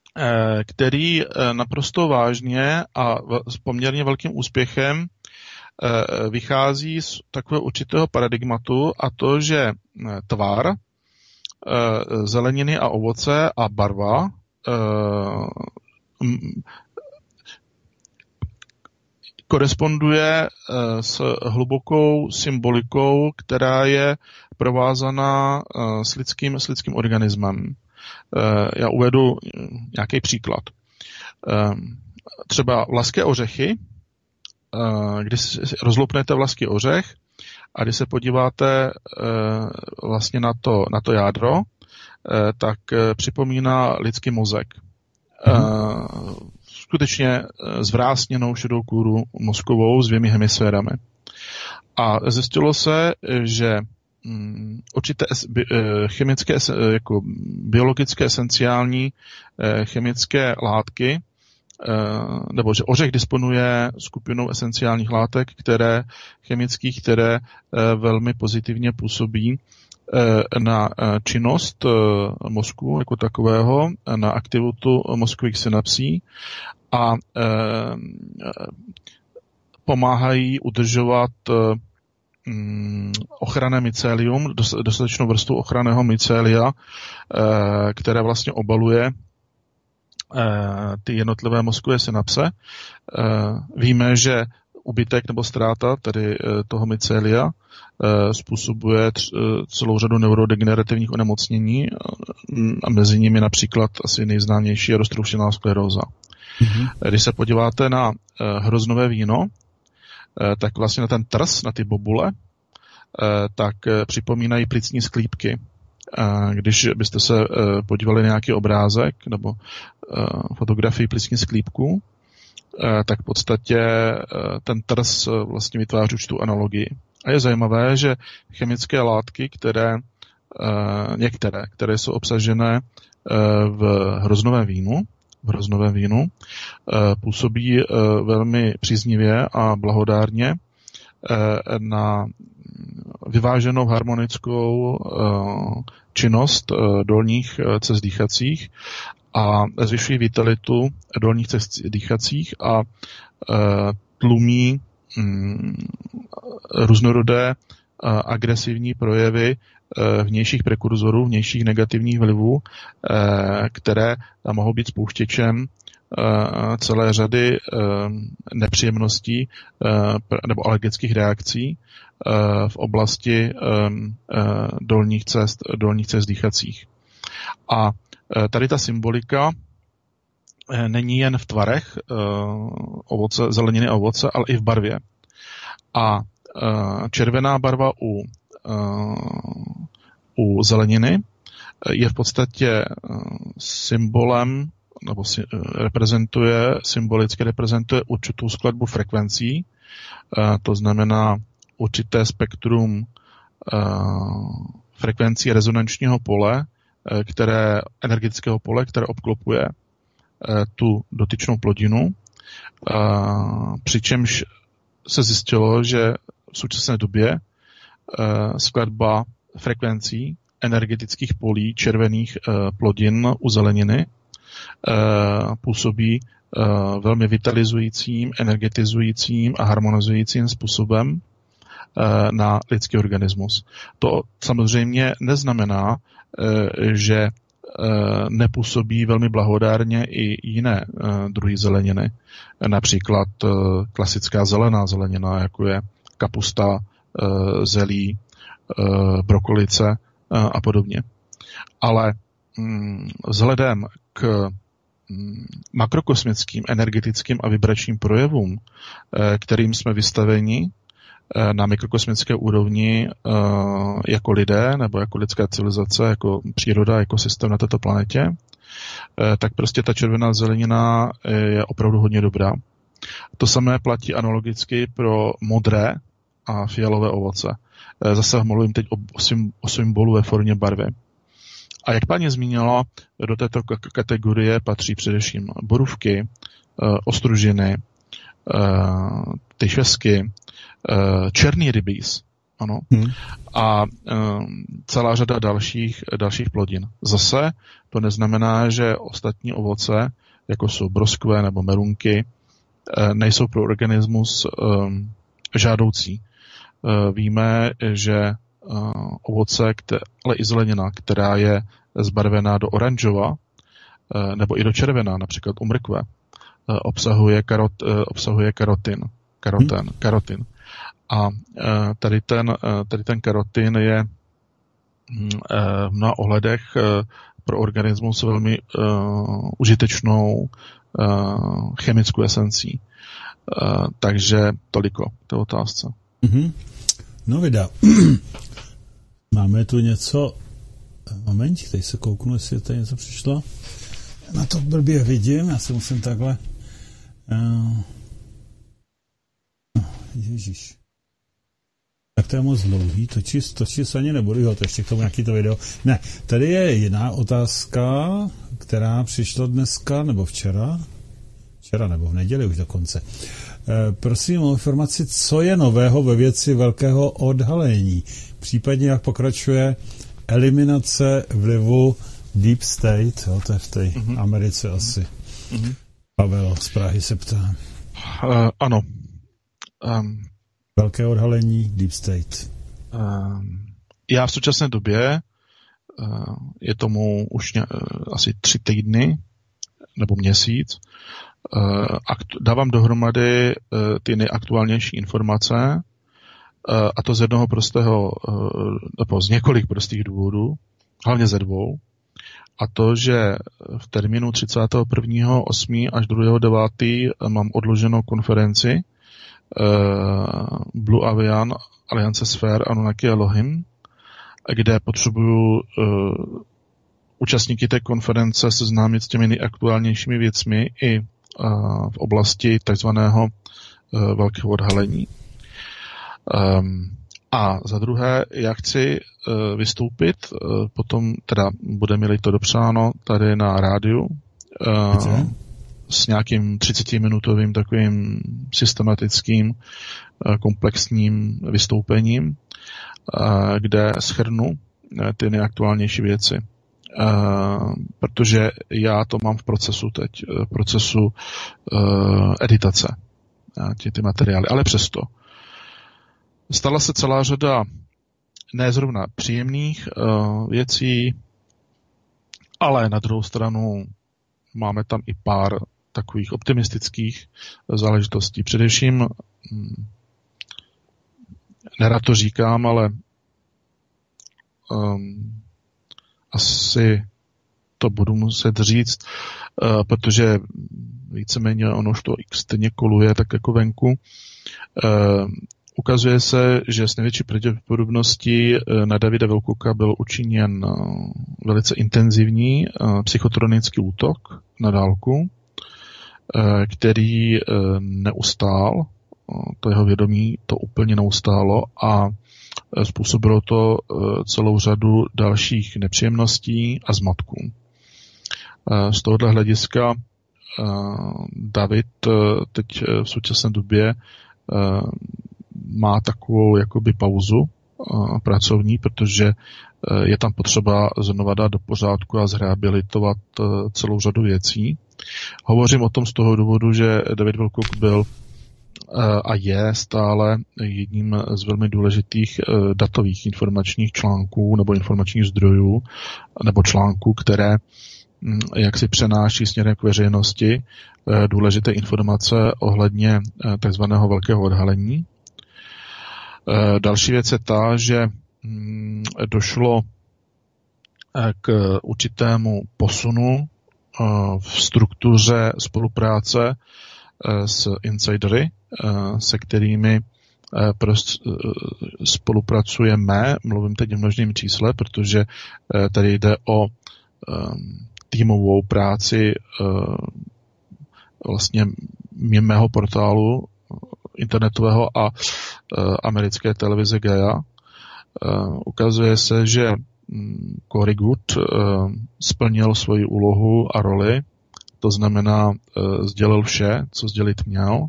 který naprosto vážně a s poměrně velkým úspěchem vychází z takového určitého paradigmatu, a to, že tvar zeleniny a ovoce a barva koresponduje s hlubokou symbolikou, která je provázaná s lidským organismem. Já uvedu nějaký příklad. Třeba vlaské ořechy, když rozloupnete vlaský ořech a když se podíváte vlastně na to jádro, tak připomíná lidský mozek. Skutečně zvrásněnou šedou kůru mozkovou s 2 hemisférami. A zjistilo se, že určité chemické, jako biologické esenciální chemické látky, nebo že ořech disponuje skupinou esenciálních látek, které velmi pozitivně působí na činnost mozku jako takového, na aktivitu mozkových synapsí a pomáhají udržovat ochranné mycelium, dostatečnou vrstvu ochranného mycelia, které vlastně obaluje ty jednotlivé mozkové synapse. Víme, že úbytek nebo ztráta tedy toho mycelia způsobuje celou řadu neurodegenerativních onemocnění a mezi nimi například asi nejznámější je roztroušená skleróza. Když se podíváte na hroznové víno, tak vlastně na ten trs, na ty bobule, tak připomínají plicní sklípky. Když byste se podívali na nějaký obrázek nebo fotografii plicní sklípků, tak v podstatě ten trs vlastně vytváří určitou analogii. A je zajímavé, že chemické látky, které jsou obsažené v hroznovém vínu, působí velmi příznivě a blahodárně na vyváženou harmonickou činnost dolních cest dýchacích a zvyšují vitalitu dolních cest dýchacích a tlumí různorodé agresivní projevy vnějších prekurzorů, vnějších negativních vlivů, které mohou být spouštěčem celé řady nepříjemností nebo alergických reakcí v oblasti dolních cest dýchacích. A tady ta symbolika není jen v tvarech zeleniny a ovoce, ale i v barvě. A červená barva u zeleniny je v podstatě symbolem, nebo symbolicky reprezentuje určitou skladbu frekvencí, to znamená určité spektrum frekvencí rezonančního pole, energetického pole, které obklopuje tu dotyčnou plodinu, přičemž se zjistilo, že v současné době skladba frekvencí energetických polí červených plodin u zeleniny působí velmi vitalizujícím, energetizujícím a harmonizujícím způsobem na lidský organismus. To samozřejmě neznamená, že nepůsobí velmi blahodárně i jiné druhy zeleniny. Například klasická zelená zelenina, jako je kapusta, zelí, brokolice a podobně. Ale vzhledem k makrokosmickým, energetickým a vibračním projevům, kterým jsme vystaveni na mikrokosmické úrovni jako lidé nebo jako lidská civilizace, jako příroda, ekosystém na této planetě, tak prostě ta červená zelenina je opravdu hodně dobrá. To samé platí analogicky pro modré a fialové ovoce. Zase mluvím teď o symbolu ve formě barvy. A jak paní zmínila, do této kategorie patří především borůvky, ostružiny, tyšesky, černý rybíz, ano, a celá řada dalších plodin. Zase to neznamená, že ostatní ovoce, jako jsou broskve nebo merunky, nejsou pro organismus žádoucí. Víme, že ovoce, ale i zelenina, která je zbarvená do oranžova nebo i do červená, například u mrkve, obsahuje karotin. A tady ten karotin je v mnoha ohledech pro organismus velmi užitečnou chemickou esencí. Takže toliko k té otázce. Mm-hmm. No vida. Máme tu něco. Moment, teď se kouknu, jestli tady něco přišlo. Na to blbě vidím, já se musím takhle. Ježíš. Tak to je moc dlouhý, točí se ani nebudu, jo, to ještě k tomu nějaký to video. Ne, tady je jiná otázka, která přišla dneska, nebo včera nebo v neděli už dokonce. Prosím o informaci, co je nového ve věci velkého odhalení, případně jak pokračuje eliminace vlivu Deep State, jo, to je v té Americe asi. Pavel z Prahy se ptá. Ano. Velké odhalení Deep State. Já v současné době, je tomu už asi 3 týdny nebo měsíc, dávám dohromady ty nejaktuálnější informace, a to z jednoho prostého, nebo z několik prostých důvodů, hlavně ze 2. A to, že v termínu 31.8. až 2.9. mám odloženou konferenci Blue Avian Aliance Sphere Anunnaki Elohim, kde potřebuju účastníky té konference seznámit s těmi nejaktuálnějšími věcmi i v oblasti takzvaného velkého odhalení. A za druhé, já chci vystoupit, potom teda bude-li to dopřáno tady na rádiu, s nějakým 30-minutovým takovým systematickým komplexním vystoupením, kde shrnu ty nejaktuálnější věci. Protože já to mám v procesu editace, ty materiály, ale přesto. Stala se celá řada ne zrovna příjemných věcí, ale na druhou stranu máme tam i pár takových optimistických záležitostí. Především, nerad to říkám, ale asi to budu muset říct, protože víceméně ono už to stejně koluje tak jako venku. Ukazuje se, že s největší pravděpodobností na Davida Wilcocka byl učiněn velice intenzivní psychotronický útok na dálku, který neustál, to jeho vědomí to úplně neustálo a způsobilo to celou řadu dalších nepříjemností a zmatků. Z tohoto hlediska David teď v současné době má takovou jakoby pauzu pracovní, protože je tam potřeba znova dát do pořádku a zrehabilitovat celou řadu věcí. Hovořím o tom z toho důvodu, že David Wilcock byl a je stále jedním z velmi důležitých datových informačních článků nebo informačních zdrojů nebo článků, které jak si přenáší směrem k veřejnosti důležité informace ohledně takzvaného velkého odhalení. Další věc je ta, že došlo k určitému posunu v struktuře spolupráce s insidery, se kterými spolupracujeme, mluvím teď v množném čísle, protože tady jde o týmovou práci vlastně mého portálu internetového a americké televize Gaia. Ukazuje se, že Corey Good splnil svoji úlohu a roli, to znamená sdělil vše, co sdělit měl.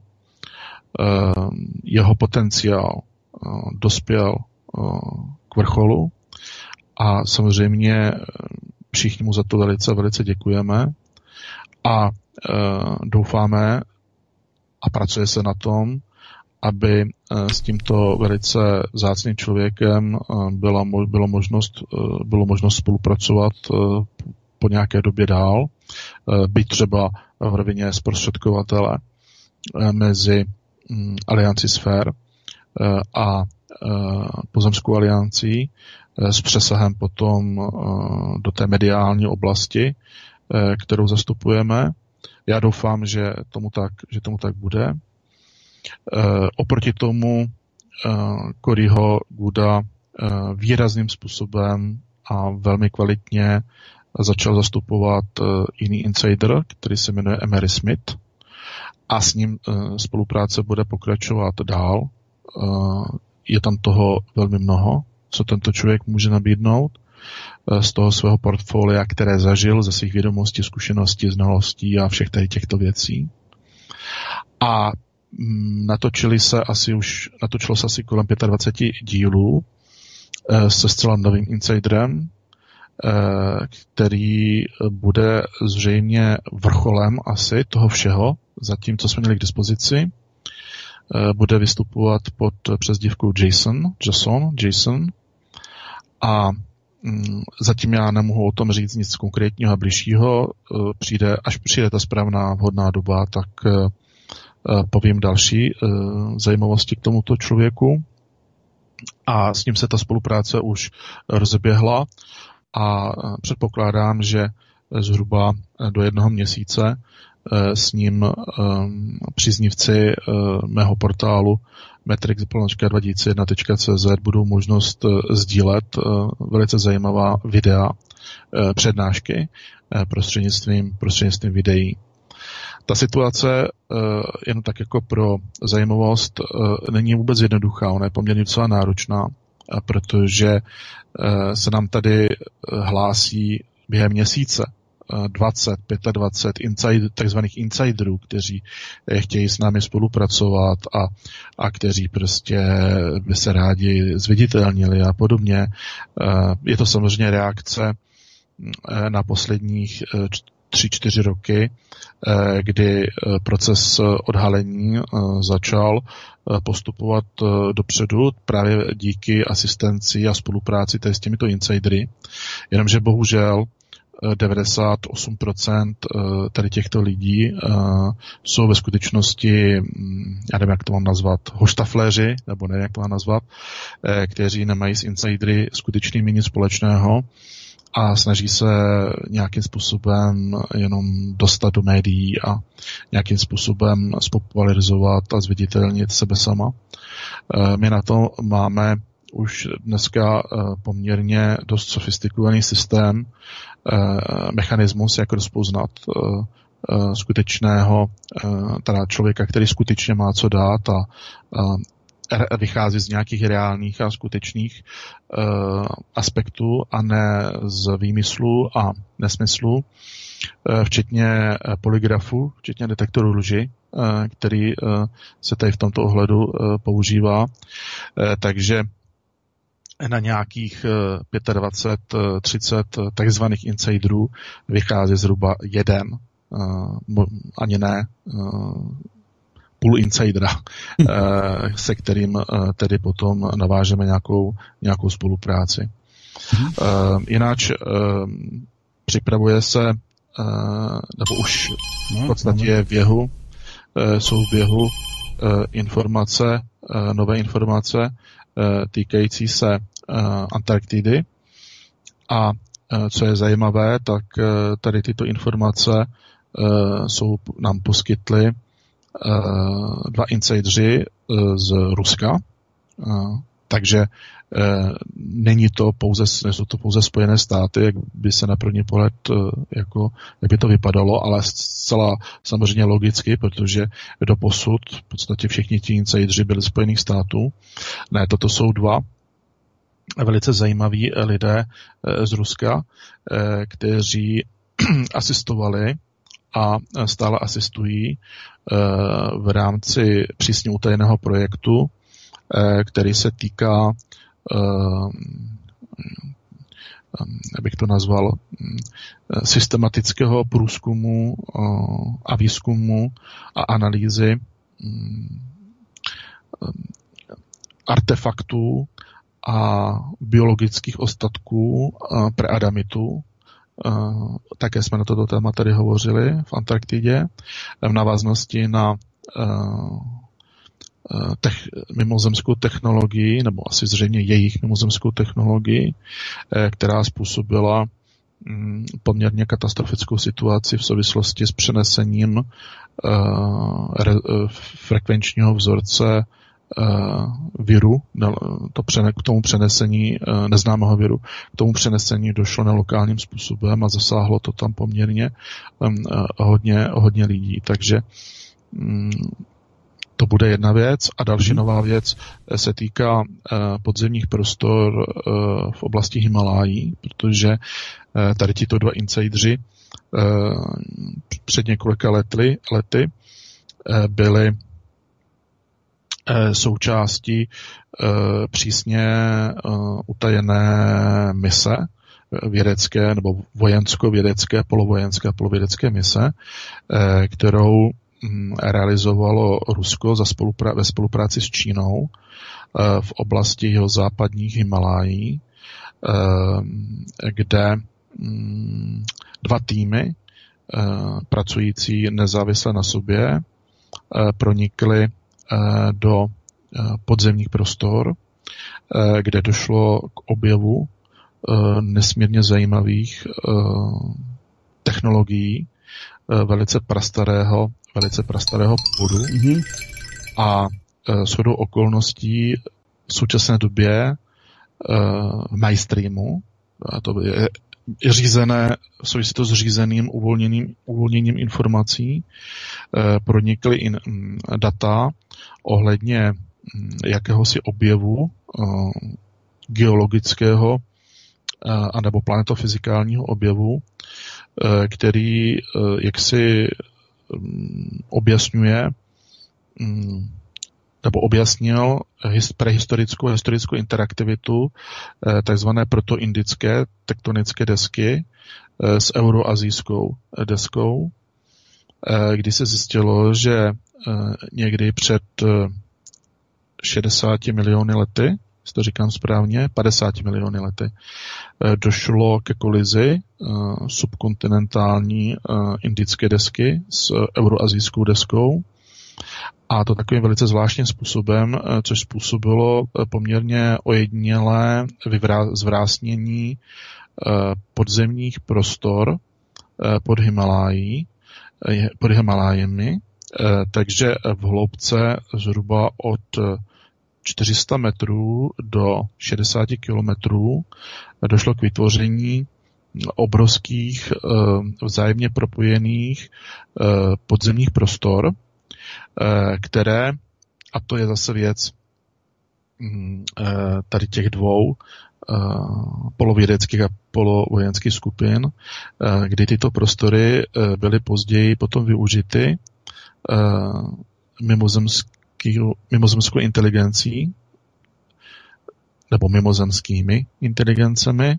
Jeho potenciál dospěl k vrcholu a samozřejmě všichni mu za to velice, velice děkujeme a doufáme a pracuje se na tom, aby s tímto velice vzácným člověkem bylo možnost spolupracovat po nějaké době dál, být třeba v rovině zprostředkovatele mezi alianci sfér a pozemskou aliancí s přesahem potom do té mediální oblasti, kterou zastupujeme. Já doufám, že tomu tak bude. Oproti tomu Coryho Gooda výrazným způsobem a velmi kvalitně začal zastupovat jiný insider, který se jmenuje Emery Smith, a s ním spolupráce bude pokračovat dál. Je tam toho velmi mnoho, co tento člověk může nabídnout z toho svého portfolia, které zažil, ze svých vědomostí, zkušeností, znalostí a všech tady těchto věcí. A natočilo se asi kolem 25 dílů se zcela novým insiderem, který bude zřejmě vrcholem asi toho všeho, zatím, co jsme měli k dispozici. Bude vystupovat pod přezdívkou Jason. A zatím já nemohu o tom říct nic konkrétního a bližšího. Až přijde ta správná vhodná doba, tak povím další zajímavosti k tomuto člověku. A s ním se ta spolupráce už rozeběhla a předpokládám, že zhruba do 1 měsíce s ním příznivci mého portálu metrix2001.cz budou možnost sdílet velice zajímavá videa, přednášky prostřednictvím videí. Ta situace, jen tak jako pro zajímavost, není vůbec jednoduchá, ona je poměrně docela náročná, protože se nám tady hlásí během měsíce 25 takzvaných insiderů, kteří chtějí s námi spolupracovat a kteří prostě by se rádi zviditelnili a podobně. Je to samozřejmě reakce na posledních 3-4 roky, kdy proces odhalení začal postupovat dopředu právě díky asistenci a spolupráci s těmito insidery. Jenomže bohužel 98% tady těchto lidí jsou ve skutečnosti, já nevím, jak to mám nazvat, hoštafléři, nebo nevím, jak to mám nazvat, kteří nemají s insidery skutečnými nic společného a snaží se nějakým způsobem jenom dostat do médií a nějakým způsobem spopularizovat a zviditelnit sebe sama. My na to máme už dneska poměrně dost sofistikovaný systém, mechanismus, jak rozpoznat skutečného teda člověka, který skutečně má co dát a vychází z nějakých reálných a skutečných aspektů a ne z výmyslu a nesmyslu, včetně polygrafu, včetně detektoru lži, který se tady v tomto ohledu používá. Takže na nějakých 25-30 takzvaných insiderů vychází zhruba jeden, ani ne půl insidera, se kterým tedy potom navážeme nějakou spolupráci. Jináč připravuje se, nebo už v podstatě je v běhu, jsou v běhu informace, nové informace týkající se Antarktidy. A co je zajímavé, tak tady tyto informace nám poskytly 2 insidři z Ruska, takže nejsou to pouze Spojené státy, jak by se na první pohled, jak by to vypadalo, ale zcela samozřejmě logicky, protože doposud v podstatě všichni ti insidři byli Spojených států. Ne, toto jsou 2 velice zajímaví lidé z Ruska, kteří asistovali a stále asistují v rámci přísně utajeného projektu, který se týká, abych to nazval, systematického průzkumu a výzkumu a analýzy artefaktů a biologických ostatků preadamitu. Také jsme na toto téma tady hovořili v Antarktidě v návaznosti na mimozemskou technologii, nebo asi zřejmě jejich mimozemskou technologii, která způsobila poměrně katastrofickou situaci v souvislosti s přenesením frekvenčního vzorce viru, k tomu přenesení neznámého viru, k tomu přenesení došlo nelokálním způsobem a zasáhlo to tam poměrně hodně lidí. Takže to bude jedna věc. A další nová věc se týká podzemních prostor v oblasti Himalájí, protože tady tito dva insidři před několika lety byli součástí přísně utajené mise vědecké nebo vojensko-vědecké, polovojenské mise, kterou realizovalo Rusko ve spolupráci s Čínou v oblasti jeho západních Himalájí, kde dva týmy pracující nezávisle na sobě pronikly do podzemních prostor, kde došlo k objevu nesmírně zajímavých technologií velice prastarého původu. A shodou okolností v současné době v mainstreamu, a to je řízené, souvisí to s řízeným uvolněním informací, pronikly data ohledně jakéhosi objevu geologického anebo planetofyzikálního objevu, který jaksi objasňuje nebo objasnil prehistorickou a historickou interaktivitu takzvané protoindické tektonické desky s euroazijskou deskou, kdy se zjistilo, že někdy před 60 miliony lety, jestli to říkám správně, 50 miliony lety, došlo ke kolizi subkontinentální indické desky s euroazijskou deskou, a to takovým velice zvláštním způsobem, což způsobilo poměrně ojedinělé zvrásnění podzemních prostor pod Himalájemi, takže v hloubce zhruba od 400 metrů do 60 kilometrů došlo k vytvoření obrovských vzájemně propojených podzemních prostor, které, a to je zase věc tady těch dvou polovědeckých a polovojenských skupin, kdy tyto prostory byly později potom využity mimozemskou inteligencí nebo mimozemskými inteligencemi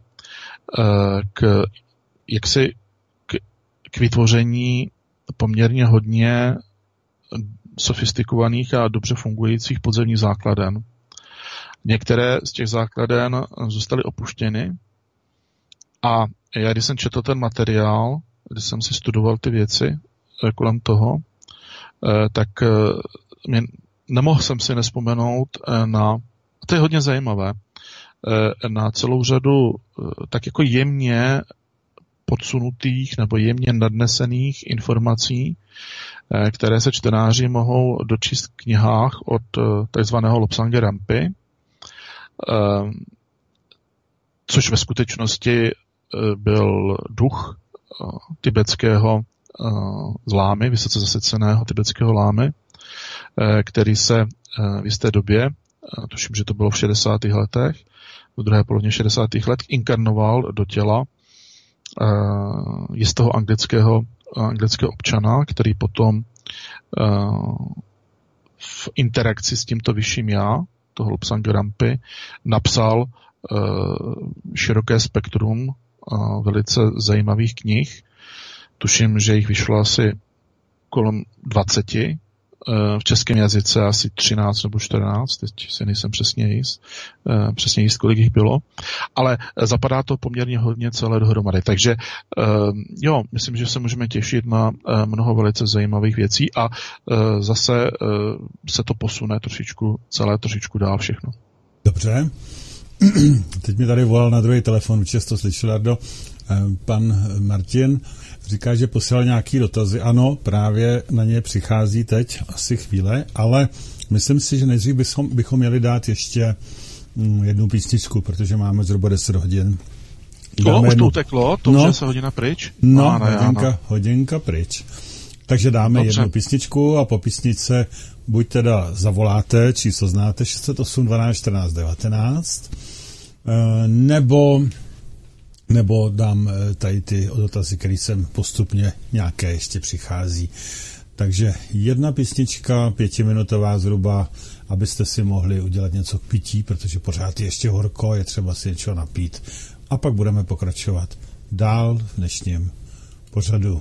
k vytvoření poměrně hodně sofistikovaných a dobře fungujících podzemních základen. Některé z těch základen zůstaly opuštěny a já, když jsem četl ten materiál, když jsem si studoval ty věci kolem toho, tak nemohl jsem si nespomenout na, a to je hodně zajímavé, na celou řadu tak jako jemně podsunutých nebo jemně nadnesených informací, které se čtenáři mohou dočíst v knihách od takzvaného Lobsang Rampi, což ve skutečnosti byl duch tibetského lámy, vysoce zasvěceného tibetského lámy, který se v jisté době, tuším, že to bylo v 60. letech, v druhé polovině 60. let, inkarnoval do těla jistého anglického občana, který potom v interakci s tímto vyšším já, toho Lobsang Rampi, napsal široké spektrum velice zajímavých knih. Tuším, že jich vyšlo asi kolem 20 v českém jazyce asi 13 nebo 14, teď si nejsem přesně jist, kolik jich bylo, ale zapadá to poměrně hodně celé dohromady. Takže jo, myslím, že se můžeme těšit na mnoho velice zajímavých věcí a zase se to posune trošičku dál všechno. Dobře. Teď mi tady volal na druhý telefon, určitě jsi to slyšel, Jardo, pan Martin. Říká, že posílal nějaký dotazy. Ano, právě na ně přichází teď asi chvíle, ale myslím si, že nejdřív bychom měli dát ještě jednu písničku, protože máme zhruba 10 hodin. Už to uteklo? To už je se hodina pryč? No, hodinka pryč. Takže dáme jednu písničku a po písničce buď teda zavoláte, číslo znáte, 608 12 14 19, nebo dám tady ty dotazy, které sem postupně nějaké ještě přichází. Takže jedna písnička, 5minutová zhruba, abyste si mohli udělat něco k pití, protože pořád je ještě horko, je třeba si něčeho napít. A pak budeme pokračovat dál v dnešním pořadu.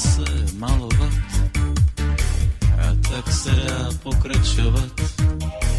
zase malovat a tak se dá pokračovat.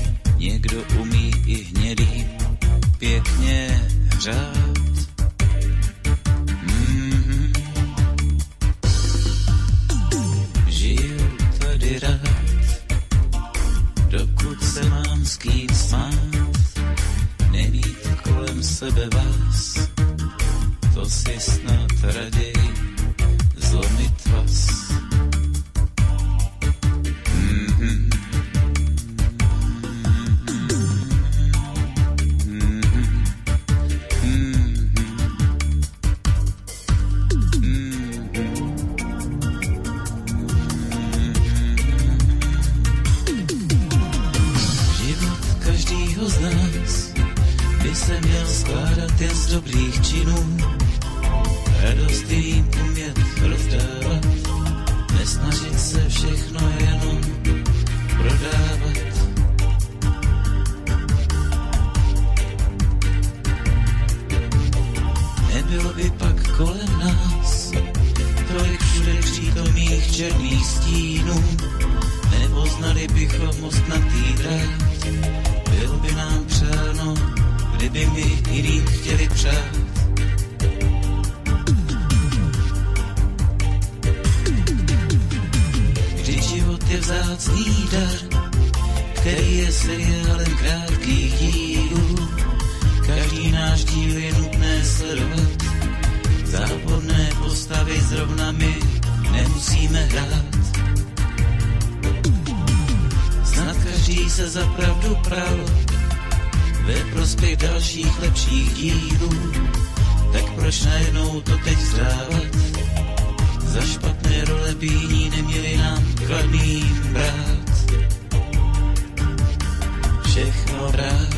dobrých činů, radost jim umět rozdávat, nesnažit se všechno jenom prodávat. Nebylo by pak kolem nás tolik všude přítomných černých stínů, nepoznali bychom mostnatý drát, bylo by nám přáno, kdyby my jiným chtěli přát. Když život je vzácný dar, který je seriálem krátkých dílů, každý náš díl je nutné sledovat, záporné postavy zrovna my nemusíme hrát. Snad každý se za pravdu pral ve prospěch dalších lepších dílů, tak proč najednou to teď vzdávat? Za špatné role by jiní neměli nám kladným brát. Všechno brát.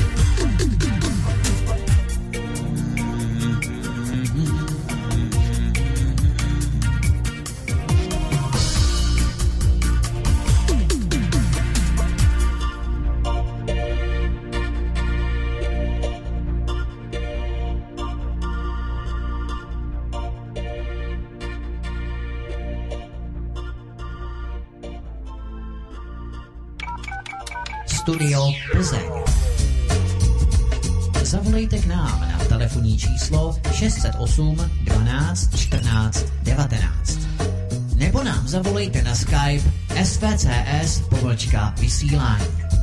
Studio Plzeň. Zavolejte k nám na telefonní číslo 608 12 14 19. Nebo nám zavolejte na Skype svcs_vysílání.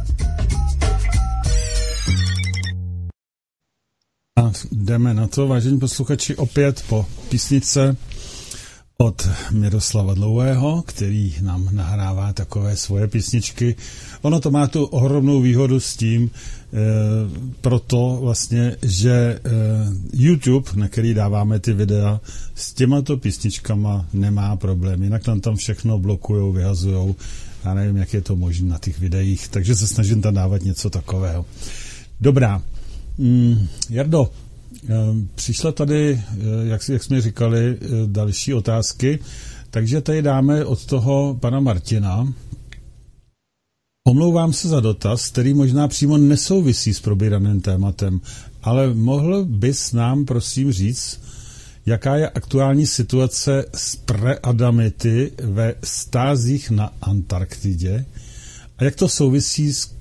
A jdeme na to, vážení posluchači, opět po písnice od Miroslava Dlouhého, který nám nahrává takové svoje písničky. Ono to má tu ohromnou výhodu s tím, proto vlastně, že YouTube, na který dáváme ty videa, s těmato písničkama nemá problém. Jinak tam všechno blokujou, vyhazujou. Já nevím, jak je to možné na těch videích, takže se snažím tam dávat něco takového. Dobrá. Jardo, přišla tady, jak jsme říkali, další otázky, takže tady dáme od toho pana Martina. Omlouvám se za dotaz, který možná přímo nesouvisí s probíraným tématem, ale mohl bys nám prosím říct, jaká je aktuální situace s preadamity ve stázích na Antarktidě a jak to souvisí s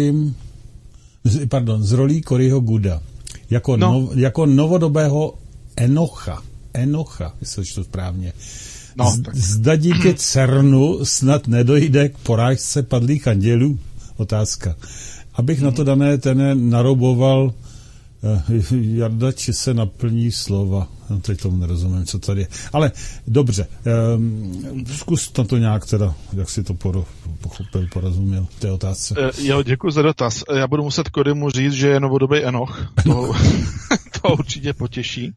rolí Coryho Gooda jako novodobého Enocha, jestli to správně. Zda díky CERNu snad nedojde k porážce padlých andělů? Otázka. Abych na to dané narouboval, Jarda, či se naplní slova. No, teď tomu nerozumím, co tady je. Ale dobře, zkus na to nějak teda, jak si to pochopil, porozuměl v té otázce. Jo, děkuji za dotaz. Já budu muset Corymu říct, že je novodobý Enoch. To určitě potěší.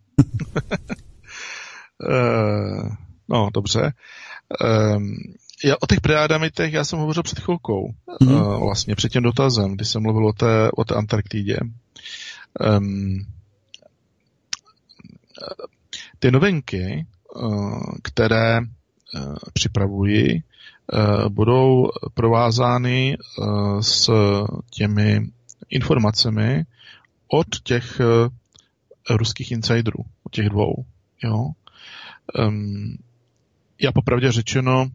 No, dobře. Já o těch preadamitech já jsem hovořil před chvilkou, vlastně před tím dotazem, když jsem mluvil o té Antarktidě. Ty novinky, které připravuji, budou provázány s těmi informacemi od těch ruských insiderů, od těch dvou. Jo? Já popravdě řečeno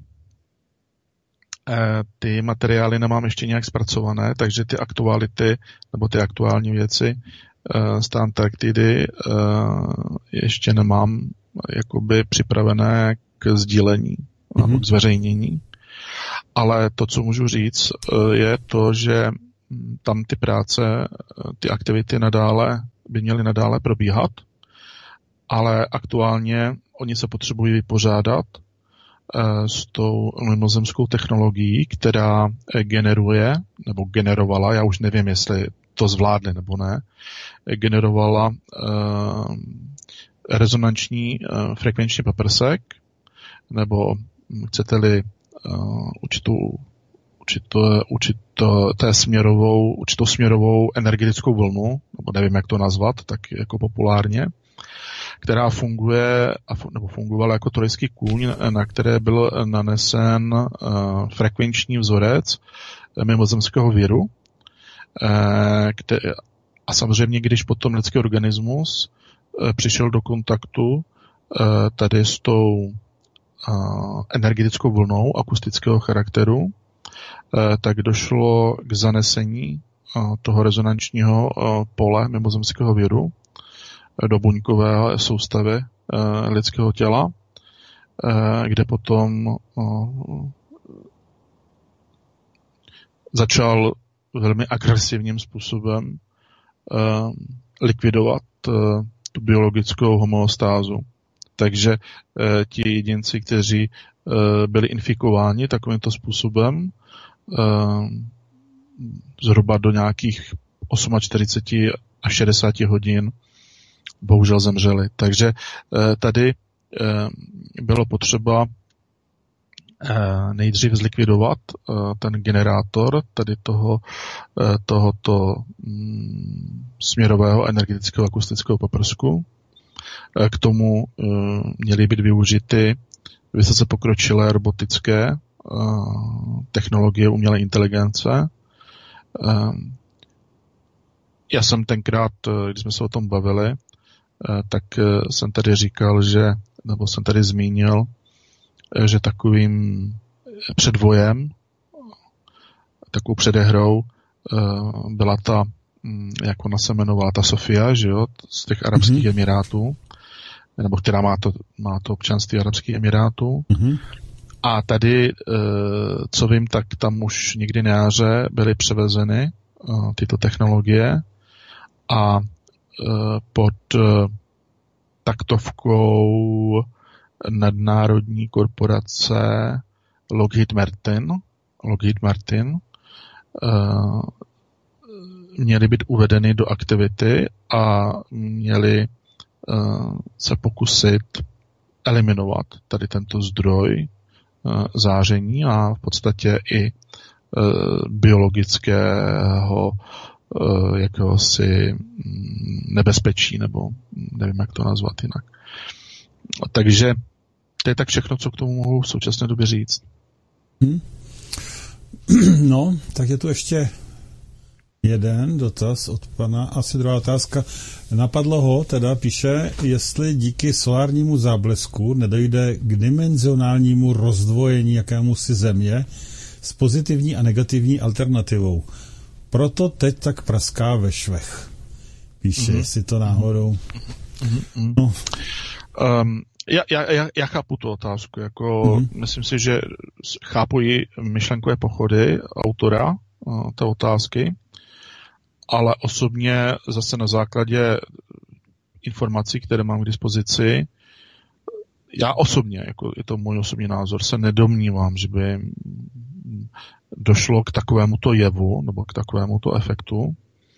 ty materiály nemám ještě nějak zpracované, takže ty aktuality nebo ty aktuální věci z té Antarktidy ještě nemám jakoby připravené k sdílení nebo k zveřejnění. Ale to, co můžu říct, je to, že tam ty práce, ty aktivity by měly nadále probíhat, ale aktuálně oni se potřebují vypořádat s tou mimozemskou technologií, která generuje, nebo generovala, já už nevím, jestli to zvládne nebo ne, generovala rezonanční frekvenční paprsek, nebo chcete-li určitou směrovou energetickou vlnu, nebo nevím, jak to nazvat, tak jako populárně, která fungovala jako trojský kůň, na které byl nanesen frekvenční vzorec mimozemského viru. A samozřejmě, když potom lidský organismus přišel do kontaktu tady s tou energetickou vlnou akustického charakteru, tak došlo k zanesení toho rezonančního pole mimozemského viru do buňkové soustavy lidského těla, kde potom začal velmi agresivním způsobem likvidovat tu biologickou homeostázu. Takže ti jedinci, kteří byli infikováni takovýmto způsobem, zhruba do nějakých 48 až 60 hodin bohužel zemřeli. Takže tady bylo potřeba nejdřív zlikvidovat ten generátor tady tohoto směrového energetického akustického paprsku. K tomu měly být využity vysoce pokročilé robotické technologie umělé inteligence. Já jsem tenkrát, když jsme se o tom bavili, tak jsem tady říkal, nebo jsem tady zmínil, že takovým předvojem, takovou předehrou byla ta, jak ona se jmenovala, ta Sofia, že jo, z těch Arabských Emirátů, nebo která má to občanství Arabských Emirátů. A tady, co vím, tak tam už někdy na jaře byly převezeny tyto technologie a pod taktovkou nadnárodní korporace Lockheed Martin měly být uvedeny do aktivity a měly se pokusit eliminovat tady tento zdroj záření a v podstatě i biologického jakéhosi nebezpečí, nebo nevím, jak to nazvat jinak. Takže to je tak všechno, co k tomu mohu v současné době říct. No, tak je tu ještě jeden dotaz od pana, asi druhá otázka. Napadlo ho, teda píše, jestli díky solárnímu záblesku nedojde k dimenzionálnímu rozdvojení jakémusi země s pozitivní a negativní alternativou. Proto teď tak praská ve švech. Píše, jestli to náhodou... No. Já chápu tu otázku, jako myslím si, že chápu i myšlenkové pochody autora té otázky, ale osobně zase na základě informací, které mám k dispozici, já osobně, jako je to můj osobní názor, se nedomnívám, že by došlo k takovémuto jevu nebo k takovémuto efektu.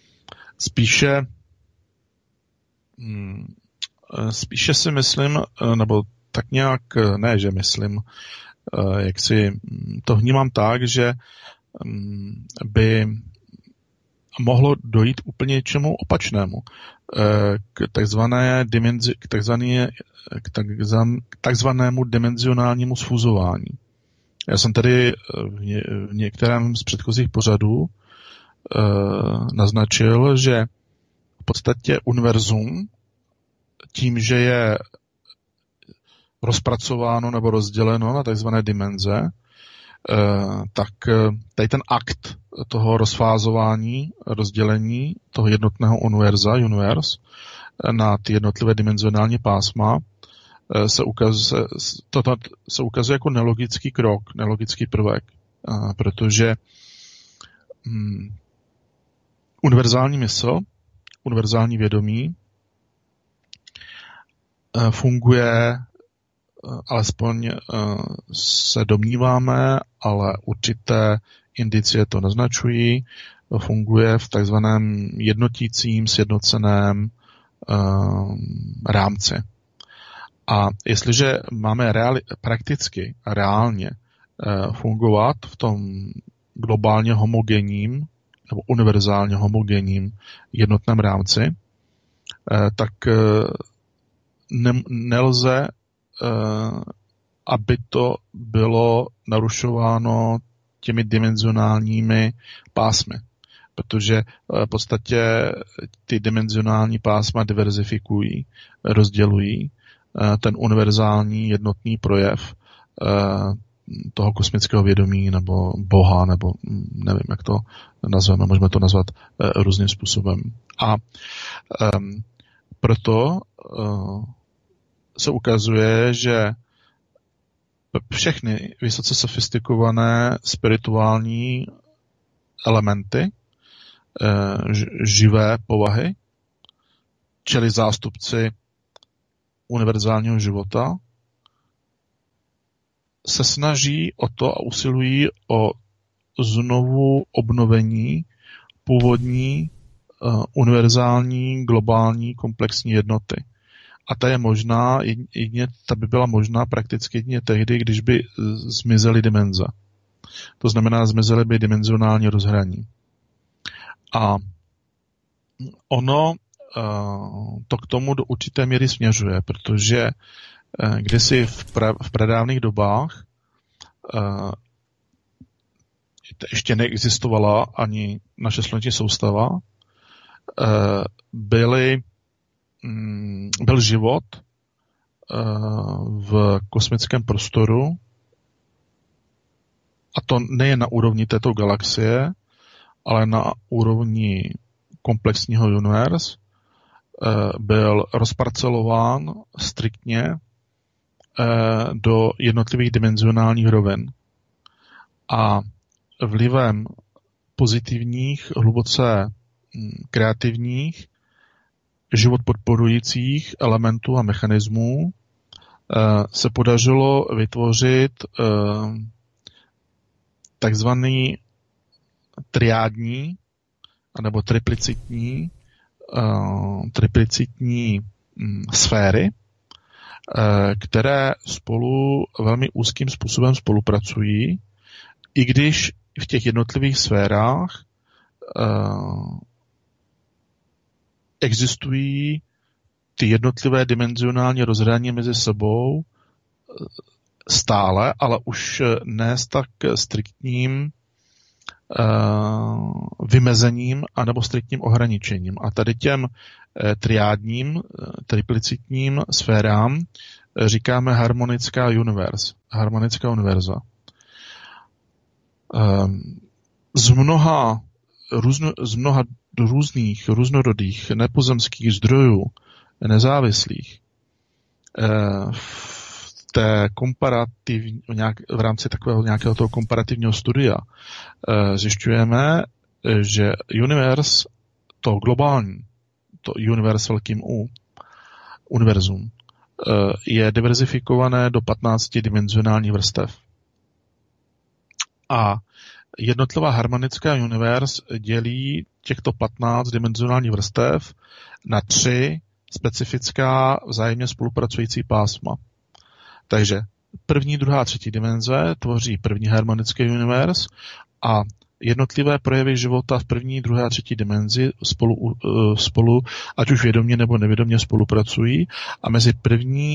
Spíše si myslím, nebo tak nějak, ne, že myslím, jak si to vnímám tak, že by mohlo dojít úplně čemu opačnému, k takzvanému dimenzionálnímu sfuzování. Já jsem tady v některém z předchozích pořadů naznačil, že v podstatě univerzum tím, že je rozpracováno nebo rozděleno na takzvané dimenze, tak tady ten akt toho rozfázování, rozdělení toho jednotného univerz na ty jednotlivé dimenzionální pásma se ukazuje jako nelogický krok, nelogický prvek, protože univerzální mysl, univerzální vědomí funguje, alespoň se domníváme, ale určité indicie to naznačují, funguje v takzvaném jednotícím, sjednoceném rámci. A jestliže máme prakticky a reálně fungovat v tom globálně homogenním nebo univerzálně homogenním jednotném rámci, tak nelze, aby to bylo narušováno těmi dimenzionálními pásmy. Protože v podstatě ty dimenzionální pásma diverzifikují, rozdělují ten univerzální jednotný projev toho kosmického vědomí nebo Boha, nebo nevím, jak to nazveme, můžeme to nazvat různým způsobem. A proto se ukazuje, že všechny vysoce sofistikované spirituální elementy živé povahy, čili zástupci univerzálního života, se snaží o to a usilují o znovu obnovení původní univerzální, globální, komplexní jednoty. A ta je možná, ta by byla možná prakticky jedině tehdy, když by zmizely dimenze. To znamená, zmizely by dimenzionální rozhraní. A ono to k tomu do určité míry směřuje, protože kdysi v pradávných dobách ještě neexistovala ani naše sluneční soustava, byl život v kosmickém prostoru, a to nejen na úrovni této galaxie, ale na úrovni komplexního univerza, byl rozparcelován striktně do jednotlivých dimenzionálních rovin. A vlivem pozitivních, hluboce kreativních, život podporujících elementů a mechanismů se podařilo vytvořit takzvaný triádní anebo triplicitní sféry, které spolu velmi úzkým způsobem spolupracují, i když v těch jednotlivých sférách existují ty jednotlivé dimenzionální rozhraní mezi sebou stále, ale už ne s tak striktním vymezením anebo striktním ohraničením. A tady těm triádním, triplicitním sférám říkáme harmonická univerza. Z mnoha různých, různorodých nepozemských zdrojů nezávislých v rámci takového nějakého toho komparativního studia zjišťujeme, že univerz, to globální, to univerz velkým U, univerzum, je diverzifikované do 15 dimenzionálních vrstev. A jednotlivá harmonická univerz dělí těchto 15 dimenzionálních vrstev na 3 specifická vzájemně spolupracující pásma. Takže první, druhá, třetí dimenze tvoří první harmonický univerz a jednotlivé projevy života v první, druhé a třetí dimenzi spolu, ať už vědomě nebo nevědomě spolupracují, a mezi první,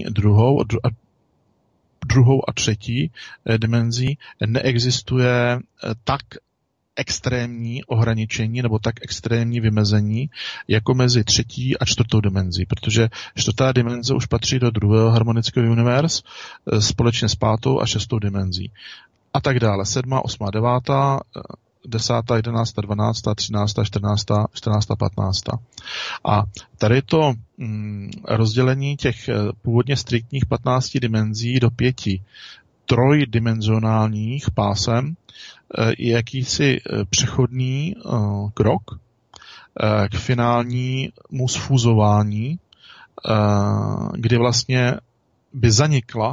druhou a třetí dimenzí neexistuje tak extrémní ohraničení nebo tak extrémní vymezení jako mezi třetí a čtvrtou dimenzí, protože čtvrtá dimenze už patří do druhého harmonického univerz společně s pátou a šestou dimenzí. A tak dále. 7., 8., 9., 10., 11., 12., 13., 14., 15. A tady to rozdělení těch původně striktních 15 dimenzí do 5 trojdimenzionálních pásem je jakýsi přechodný krok k finálnímu sfúzování, kdy vlastně by zanikly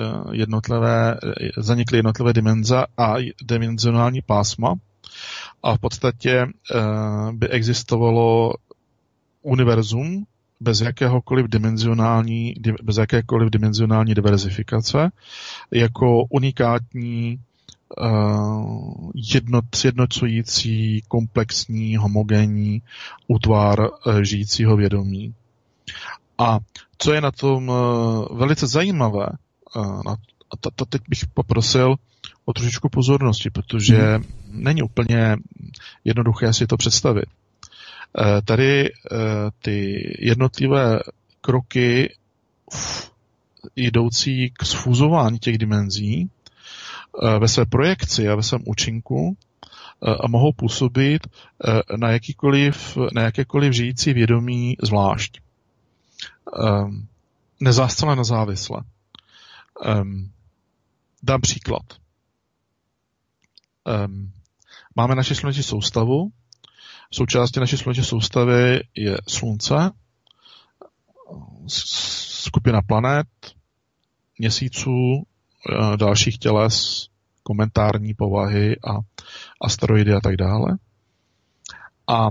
jednotlivé dimenze a dimenzionální pásma a v podstatě by existovalo univerzum bez jakékoliv dimenzionální diverzifikace jako unikátní sjednocující, komplexní, homogenní útvar žijícího vědomí. A co je na tom velice zajímavé, to teď bych poprosil o trošičku pozornosti, protože není úplně jednoduché si to představit. Tady ty jednotlivé kroky jdoucí k sfuzování těch dimenzí ve své projekci a ve svém účinku a mohou působit na jakékoliv žijící vědomí zvlášť. Zcela nezávisle. Dám příklad. Máme naši sluneční soustavu. Součástí naší sluneční soustavy je Slunce, skupina planet, měsíců, dalších těles, komentární povahy a asteroidy a tak dále. A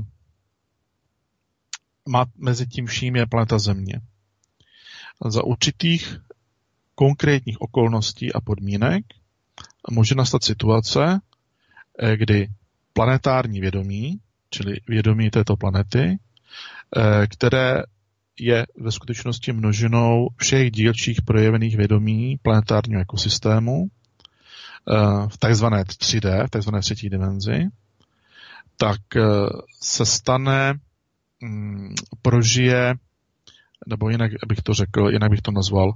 mezi tím vším je planeta Země. Za určitých konkrétních okolností a podmínek může nastat situace, kdy planetární vědomí, čili vědomí této planety, které je ve skutečnosti množinou všech dílčích projevených vědomí planetárního ekosystému v takzvané 3D, v takzvané třetí dimenzi, tak se stane, prožije, nebo jinak bych to řekl, jinak bych to nazval,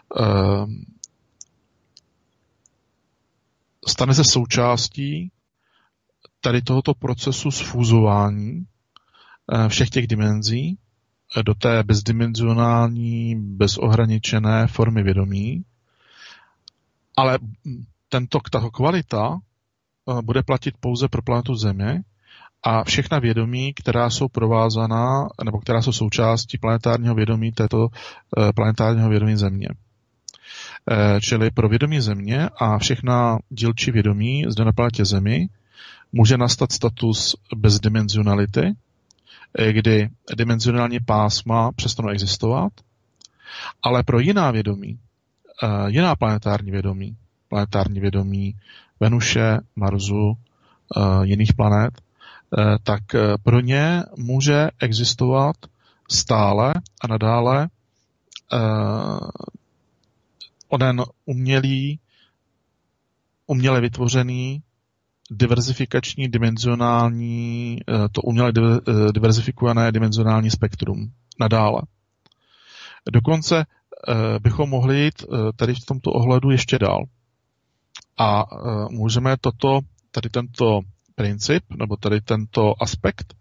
stane se součástí tady tohoto procesu sfúzování všech těch dimenzí do té bezdimenzionální, bezohraničené formy vědomí, ale tato kvalita bude platit pouze pro planetu Země a všechna vědomí, která jsou provázaná, nebo která jsou součástí planetárního vědomí této planetárního vědomí Země. Čili pro vědomí Země a všechna dílčí vědomí zde na planetě Zemi může nastat status bezdimenzionality, kdy dimenzionální pásma přestanou existovat, ale pro jiná vědomí, jiná planetární vědomí Venuše, Marsu, jiných planet, tak pro ně může existovat stále a nadále onen uměle vytvořený diverzifikační dimenzionální, to uměle diverzifikované dimenzionální spektrum nadále. Dokonce bychom mohli jít tady v tomto ohledu ještě dál. A můžeme tady tento princip, nebo tady tento aspekt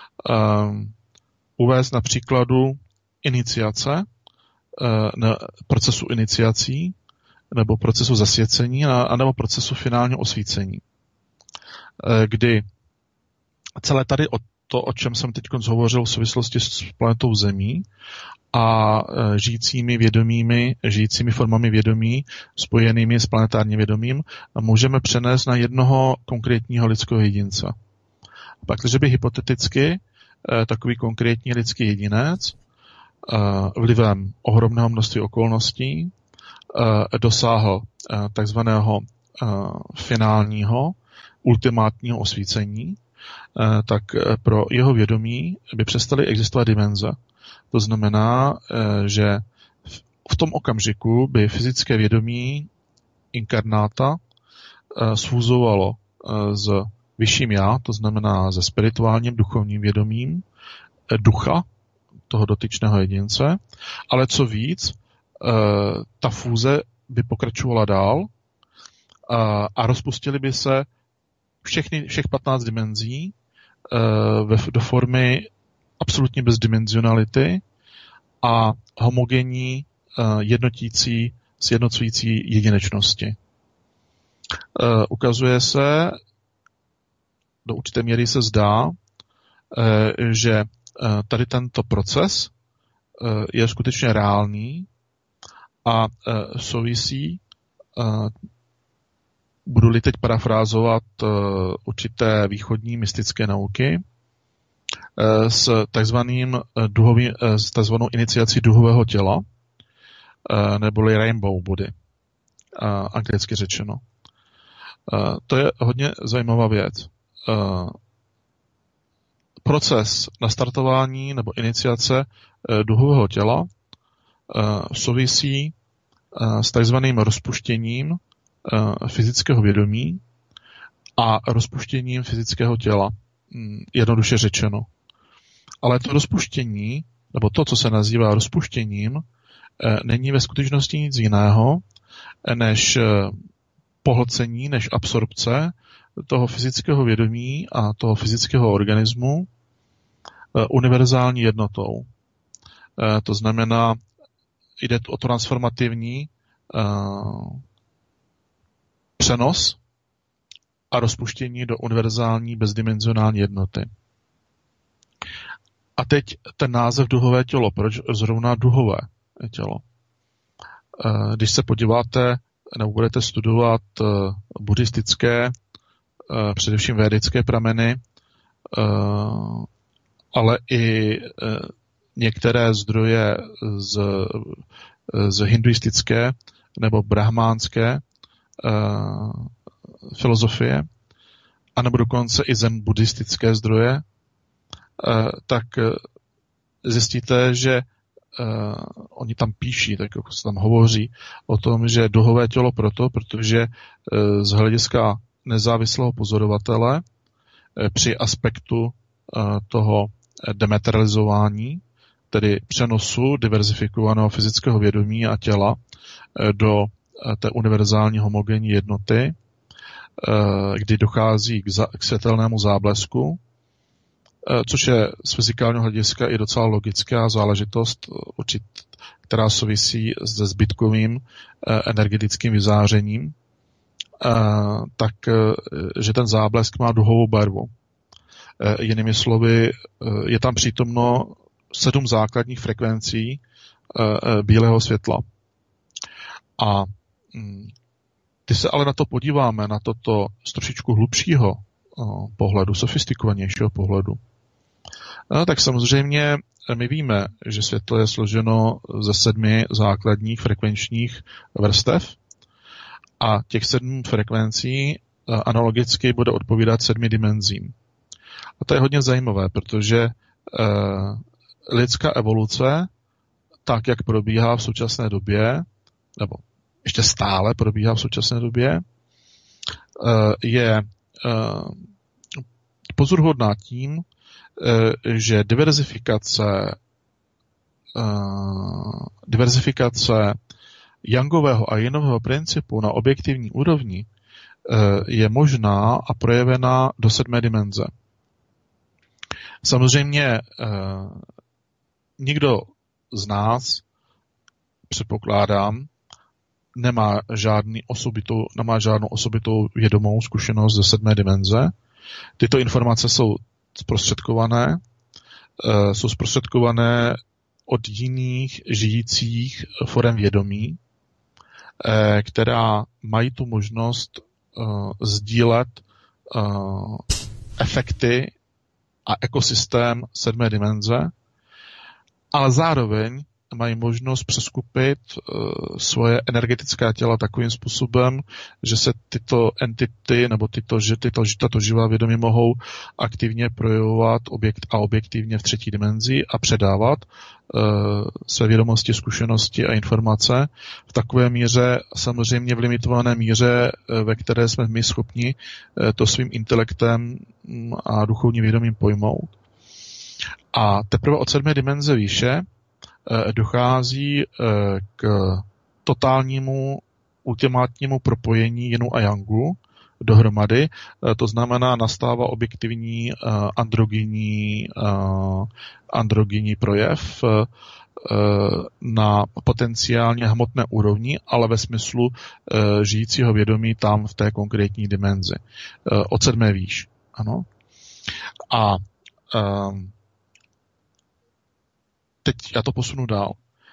uvést na příkladu iniciace, procesu iniciací, nebo procesu zasvěcení, anebo procesu finálního osvícení. Kdy celé tady o čem jsem teď hovořil v souvislosti s planetou Zemí a žijícími formami vědomí, spojenými s planetárním vědomím, můžeme přenést na jednoho konkrétního lidského jedince. Pak, když by hypoteticky takový konkrétní lidský jedinec vlivem ohromného množství okolností dosáhl takzvaného finálního, ultimátního osvícení, tak pro jeho vědomí by přestaly existovat dimenze. To znamená, že v tom okamžiku by fyzické vědomí inkarnáta sfúzovalo s vyšším já, to znamená se spirituálním duchovním vědomím ducha toho dotyčného jedince, ale co víc, ta fúze by pokračovala dál a rozpustily by se všech 15 dimenzí do formy absolutní bezdimenzionality a homogenní sjednocující jedinečnosti. Ukazuje se, do určité míry se zdá, že tady tento proces je skutečně reálný a souvisí, budu-li teď parafrázovat určité východní mystické nauky, s takzvanou iniciací duhového těla, neboli rainbow body, anglicky řečeno. To je hodně zajímavá věc. Proces nastartování nebo iniciace duhového těla souvisí s takzvaným rozpuštěním fyzického vědomí a rozpuštěním fyzického těla. Jednoduše řečeno. Ale to rozpuštění, nebo to, co se nazývá rozpuštěním, není ve skutečnosti nic jiného, než pohlcení, než absorpce toho fyzického vědomí a toho fyzického organismu univerzální jednotou. To znamená, jde o transformativní přenos a rozpuštění do univerzální bezdimenzionální jednoty. A teď ten název duhové tělo. Proč zrovna duhové tělo? Když se podíváte nebo budete studovat buddhistické, především védické prameny, ale i některé zdroje z hinduistické nebo brahmánské filozofie, anebo dokonce i zen buddhistické zdroje, tak zjistíte, že oni tam píší, tak jako se tam hovoří o tom, že duhové tělo protože z hlediska nezávislého pozorovatele při aspektu toho dematerializování, tedy přenosu diverzifikovaného fyzického vědomí a těla do té univerzální homogenní jednoty, kdy dochází k světelnému záblesku, což je z fyzikálního hlediska i docela logická záležitost, která souvisí se zbytkovým energetickým vyzářením, tak, že ten záblesk má duhovou barvu. Jinými slovy, je tam přítomno 7 základních frekvencí bílého světla. A když se ale na to podíváme, na toto z trošičku hlubšího pohledu, sofistikovanějšího pohledu, tak samozřejmě my víme, že světlo je složeno ze 7 základních frekvenčních vrstev a těch 7 frekvencí analogicky bude odpovídat 7 dimenzím. A to je hodně zajímavé, protože lidská evoluce, tak jak probíhá v současné době, nebo ještě stále probíhá v současné době, je pozoruhodná tím, že diverzifikace Youngového a Yinového principu na objektivní úrovni je možná a projevená do 7. dimenze. Samozřejmě nikdo z nás, předpokládám, nemá žádnou osobitou vědomou zkušenost ze 7. dimenze. Tyto informace jsou zprostředkované od jiných žijících forem vědomí, která mají tu možnost sdílet efekty a ekosystém 7. dimenze, ale zároveň mají možnost přeskupit svoje energetická těla takovým způsobem, že se tyto entity nebo tato živá vědomí mohou aktivně projevovat objektivně v 3. dimenzi a předávat své vědomosti, zkušenosti a informace v takové míře, samozřejmě v limitované míře, ve které jsme my schopni to svým intelektem a duchovním vědomím pojmout. A teprve od 7. dimenze výše dochází k totálnímu, ultimátnímu propojení Jinu a Yangu dohromady. To znamená, nastává objektivní androgyní projev na potenciálně hmotné úrovni, ale ve smyslu žijícího vědomí tam v té konkrétní dimenzi. Od 7. výš. Ano. A teď já to posunu dál.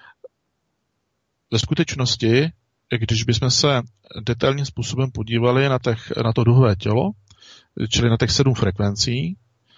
Ve skutečnosti, když bychom se detailním způsobem podívali na to duhové tělo, čili na těch 7 frekvencí,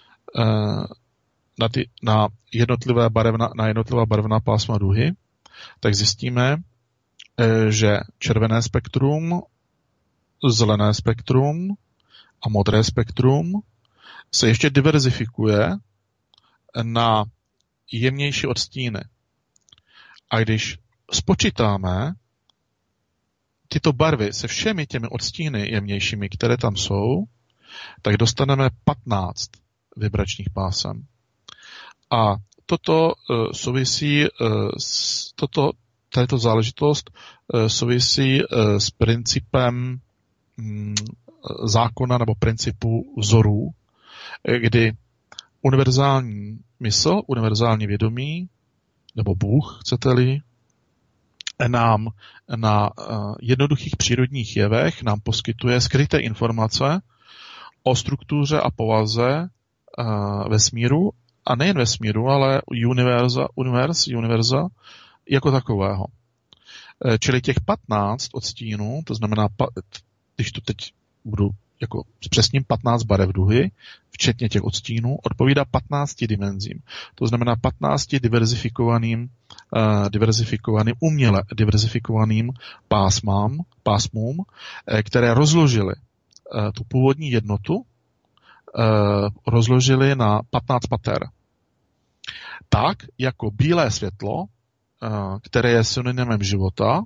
na jednotlivá barevná pásma duhy, tak zjistíme, že červené spektrum zelené spektrum a modré spektrum se ještě diverzifikuje na jemnější odstíny. A když spočítáme tyto barvy se všemi těmi odstíny jemnějšími, které tam jsou, tak dostaneme 15 vibračních pásem. A toto souvisí tato záležitost souvisí s principem zákona nebo principu vzorů, kdy univerzální mysl, univerzální vědomí, nebo Bůh, chcete-li, nám na jednoduchých přírodních jevech nám poskytuje skryté informace o struktuře a povaze vesmíru, a nejen vesmíru, ale univerza jako takového. Čili těch 15 odstínů, to znamená, když to teď budu jako přesním 15 barev duhy, včetně těch odstínů, odpovídá 15 dimenzím. To znamená 15 uměle diverzifikovaným pásmům, které rozložily tu původní jednotu, rozložili na 15 pater. Tak, jako bílé světlo, které je synonymem života,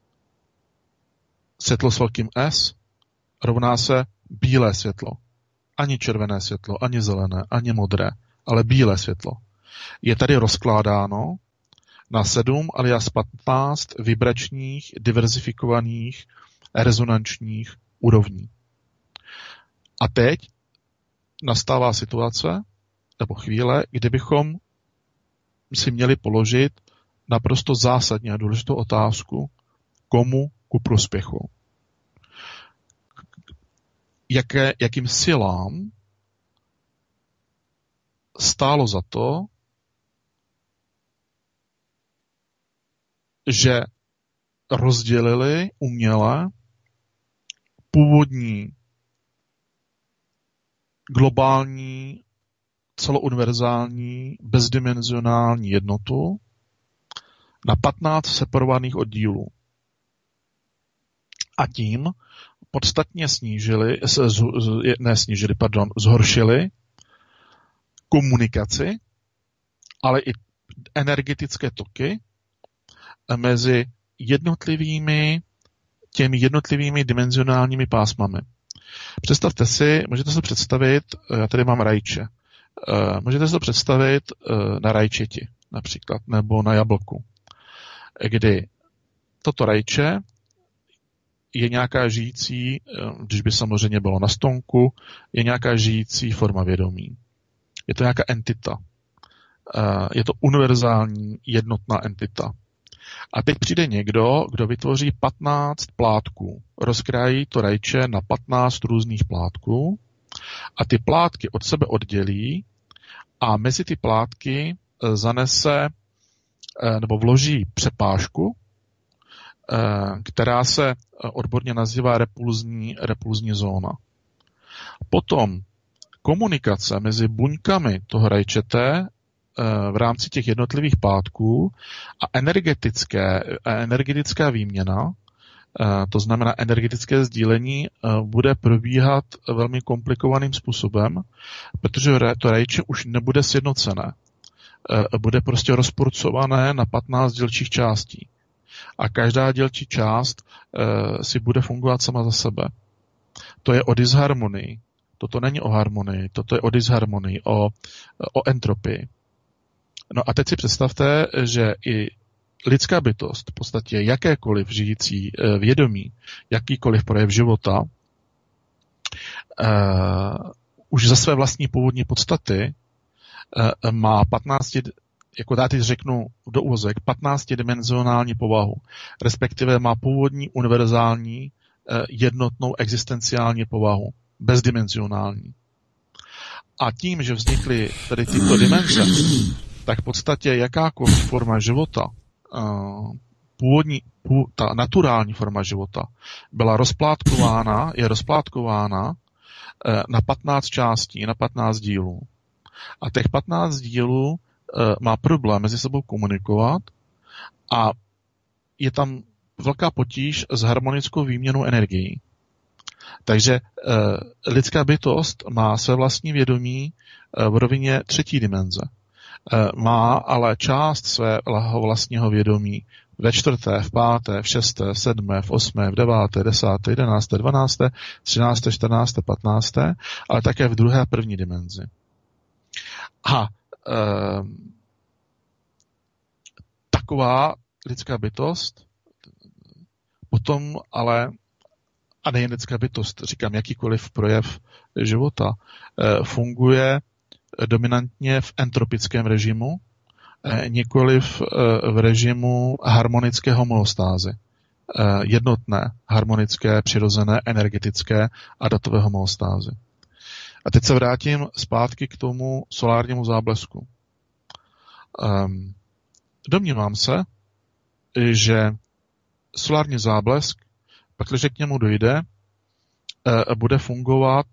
světlo s velkým S, rovná se bílé světlo. Ani červené světlo, ani zelené, ani modré, ale bílé světlo. Je tady rozkládáno na 7 alias 15 vibračních, diverzifikovaných, rezonančních úrovní. A teď nastává situace, nebo chvíle, kdy bychom si měli položit naprosto zásadní a důležitou otázku, komu ku prospěchu. Jakým silám stálo za to, že rozdělili uměle původní globální, celouniverzální, bezdimenzionální jednotu na 15 separovaných oddílů. A tím podstatně zhoršili komunikaci, ale i energetické toky mezi jednotlivými dimenzionálními pásmami. Představte si, můžete si představit, já tady mám rajče, můžete si to představit na rajčeti například, nebo na jablku, kdy toto rajče je nějaká žijící, když by samozřejmě bylo na stonku, je nějaká žijící forma vědomí. Je to nějaká entita. Je to univerzální jednotná entita. A teď přijde někdo, kdo vytvoří 15 plátků. Rozkrájí to rajče na 15 různých plátků a ty plátky od sebe oddělí a mezi ty plátky zanese nebo vloží přepážku, která se odborně nazývá repulzní zóna. Potom komunikace mezi buňkami toho rajčete v rámci těch jednotlivých plátků a energetická výměna, to znamená energetické sdílení, bude probíhat velmi komplikovaným způsobem, protože to rajče už nebude sjednocené. Bude prostě rozporcované na 15 dělčích částí. A každá dělčí část si bude fungovat sama za sebe. To je o disharmonii. Toto není o harmonii, toto je o disharmonii, o entropii. No a teď si představte, že i lidská bytost, v podstatě jakékoliv žijící vědomí, jakýkoliv projev života, už za své vlastní původní podstaty má 15, jako já teď řeknu do úvozek, 15-dimenzionální povahu, respektive má původní univerzální jednotnou existenciální povahu, bezdimenzionální. A tím, že vznikly tady tyto dimenze, tak v podstatě jakákoliv forma života, ta naturální forma života, je rozplátkována na 15 částí, na 15 dílů. A těch 15 dílů má problém mezi sebou komunikovat a je tam velká potíž s harmonickou výměnou energií. Takže lidská bytost má své vlastní vědomí v rovině 3. dimenze. Má ale část svého vlastního vědomí ve 4., v 5., v 6., v 7., v 8., v 9., 10., 11., 12., 13., 14., 15., ale také v 2. a 1. dimenzi. A taková lidská bytost potom ale, a nejen lidská bytost, říkám, jakýkoliv projev života, funguje dominantně v entropickém režimu, nikoliv v režimu harmonické homeostázy. Jednotné, harmonické, přirozené, energetické a datové homeostázy. A teď se vrátím zpátky k tomu solárnímu záblesku. Domnívám se, že solární záblesk, pakliže k němu dojde, bude fungovat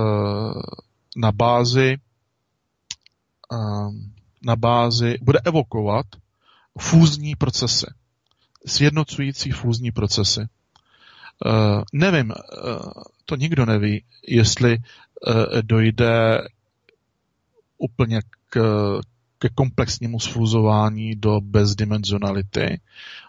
na bázi, bude evokovat fúzní procesy, sjednocující fúzní procesy. Nevím, to nikdo neví, jestli dojde úplně ke komplexnímu sfúzování do bezdimenzionality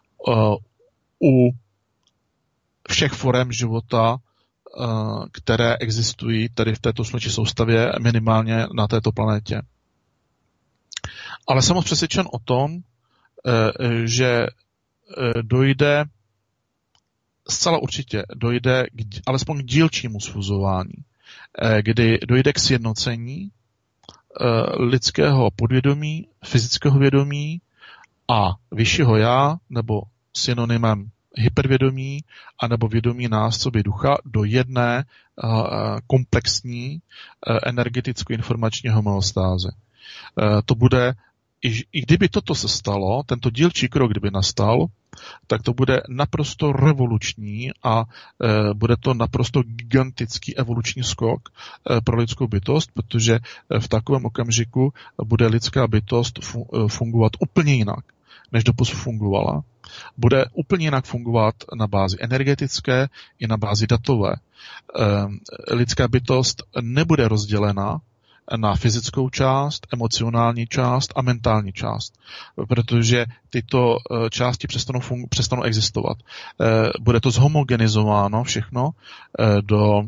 u všech forem života, které existují tady v této sluneční soustavě, minimálně na této planetě. Ale jsem přesvědčen o tom, že dojde, zcela určitě dojde alespoň k dílčímu sfuzování, kdy dojde k sjednocení lidského podvědomí, fyzického vědomí a vyššího já, nebo synonymem hypervědomí, anebo vědomí nás, co by ducha, do jedné komplexní energeticko-informační homeostáze. To bude, i kdyby toto se stalo, tento dílčí krok, kdyby nastal, tak to bude naprosto revoluční a bude to naprosto gigantický evoluční skok pro lidskou bytost, protože v takovém okamžiku bude lidská bytost fungovat úplně jinak, než doposud fungovala. Bude úplně jinak fungovat na bázi energetické i na bázi datové. Lidská bytost nebude rozdělena na fyzickou část, emocionální část a mentální část, protože tyto části přestanou existovat. Bude to zhomogenizováno všechno do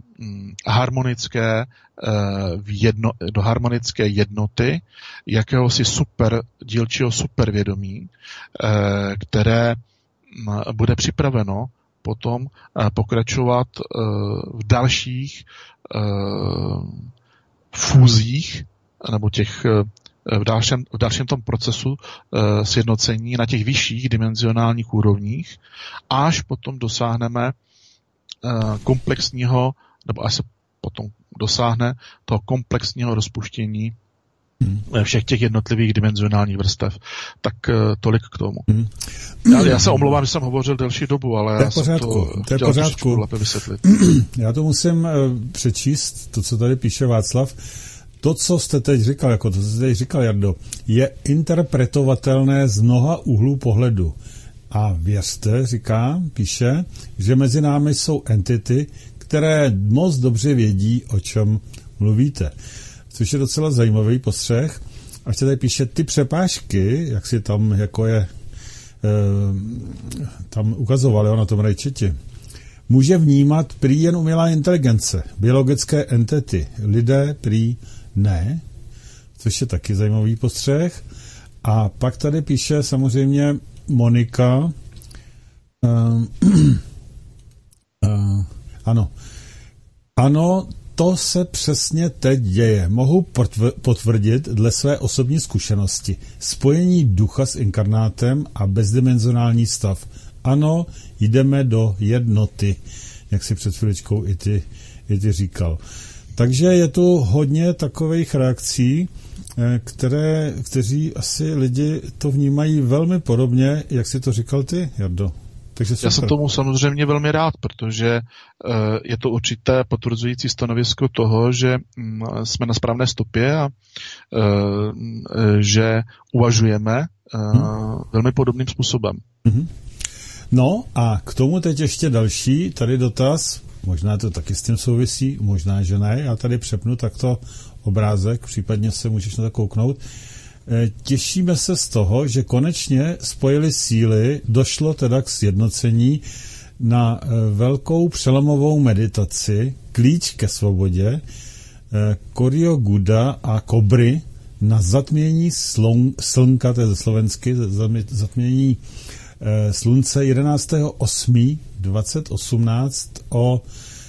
harmonické jednoty jakéhosi dílčího supervědomí, které bude připraveno potom pokračovat v dalších fúzích nebo v dalším tom procesu sjednocení na těch vyšších dimenzionálních úrovních, až potom dosáhneme komplexního, nebo až se potom dosáhne toho komplexního rozpuštění všech těch jednotlivých dimenzionálních vrstev. Tak tolik k tomu. Já se omlouvám, že jsem hovořil delší dobu, ale já jsem to chtěl trošku lépe vysvětlit. Já to musím přečíst, to, co tady píše Václav. To, co jste teď říkal, jako to, co jste teď říkal, Jardo, je interpretovatelné z mnoha úhlů pohledu. A věřte, píše, že mezi námi jsou entity, které moc dobře vědí, o čem mluvíte. Což je docela zajímavý postřeh. A ještě tady píše, ty přepážky, jak si tam, jako je, tam ukazovali na tom rajčeti, může vnímat prý jen umělá inteligence, biologické entity, lidé prý ne, což je taky zajímavý postřeh. A pak tady píše samozřejmě Monika, ano, to se přesně teď děje. Mohu potvrdit dle své osobní zkušenosti. Spojení ducha s inkarnátem a bezdimenzionální stav. Ano, jdeme do jednoty, jak si před chviličkou i ty říkal. Takže je tu hodně takových reakcí, kteří asi lidi to vnímají velmi podobně, jak si to říkal ty, Jardo. Takže já jsem tomu samozřejmě velmi rád, protože je to určité potvrzující stanovisko toho, že jsme na správné stopě a že uvažujeme velmi podobným způsobem. No a k tomu teď ještě další, tady dotaz Možná to taky s tím souvisí, možná, že ne. Já tady přepnu takto obrázek, případně se můžeš na to kouknout. Těšíme se z toho, že konečně spojili síly, došlo teda k sjednocení na velkou přelomovou meditaci, klíč ke svobodě, Koryo Guda a Kobry na zatmění slnka, to je ze slovensky, zatmění slunce 11.8.2018 o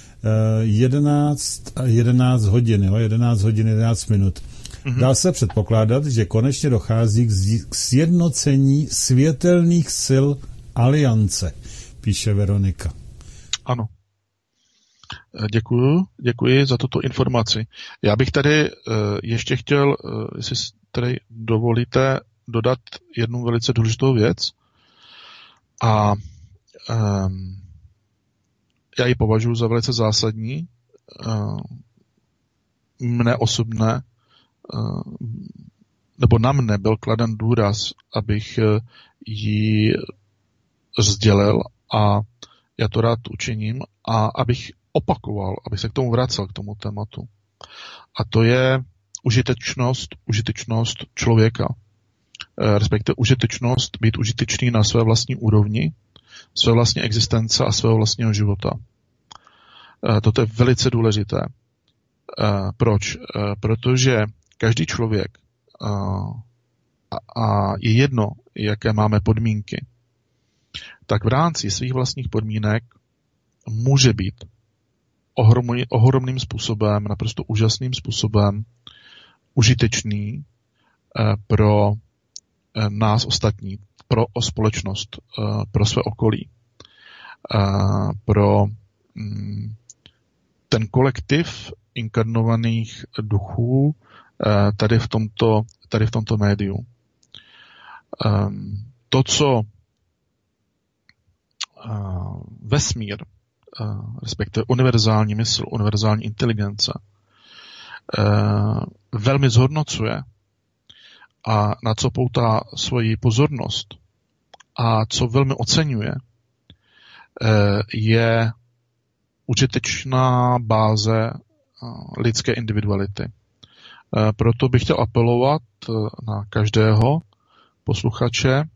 11 hodin, 11 hodin 11 minut. Dá se předpokládat, že konečně dochází k sjednocení světelných sil aliance, píše Veronika. Ano. Děkuji za tuto informaci. Já bych tady ještě chtěl, jestli tady dovolíte, dodat jednu velice důležitou věc. A já ji považuji za velice zásadní. Mne osobně, nebo na mne byl kladen důraz, abych ji sdělil a já to rád učiním a abych opakoval, abych se k tomu vracel, k tomu tématu. A to je užitečnost člověka. Respektive užitečnost být užitečný na své vlastní úrovni, své vlastní existence a svého vlastního života. Toto je velice důležité. Proč? Protože každý člověk a je jedno, jaké máme podmínky, tak v rámci svých vlastních podmínek může být ohromným způsobem, naprosto úžasným způsobem užitečný pro nás ostatní, pro společnost, pro své okolí, pro ten kolektiv inkarnovaných duchů tady v tomto médiu. To, co vesmír, respektive univerzální mysl, univerzální inteligence, velmi zhodnocuje a na co poutá svoji pozornost a co velmi oceňuje, je užitečná báze lidské individuality. Proto bych chtěl apelovat na každého posluchače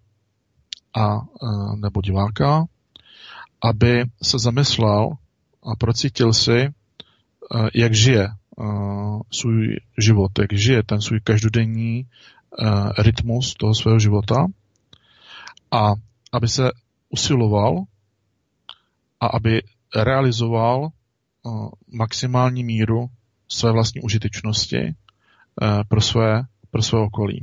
nebo diváka, aby se zamyslel a procítil si, jak žije svůj život, jak žije ten svůj každodenní rytmus toho svého života a aby se usiloval a aby realizoval maximální míru své vlastní užitečnosti pro své okolí.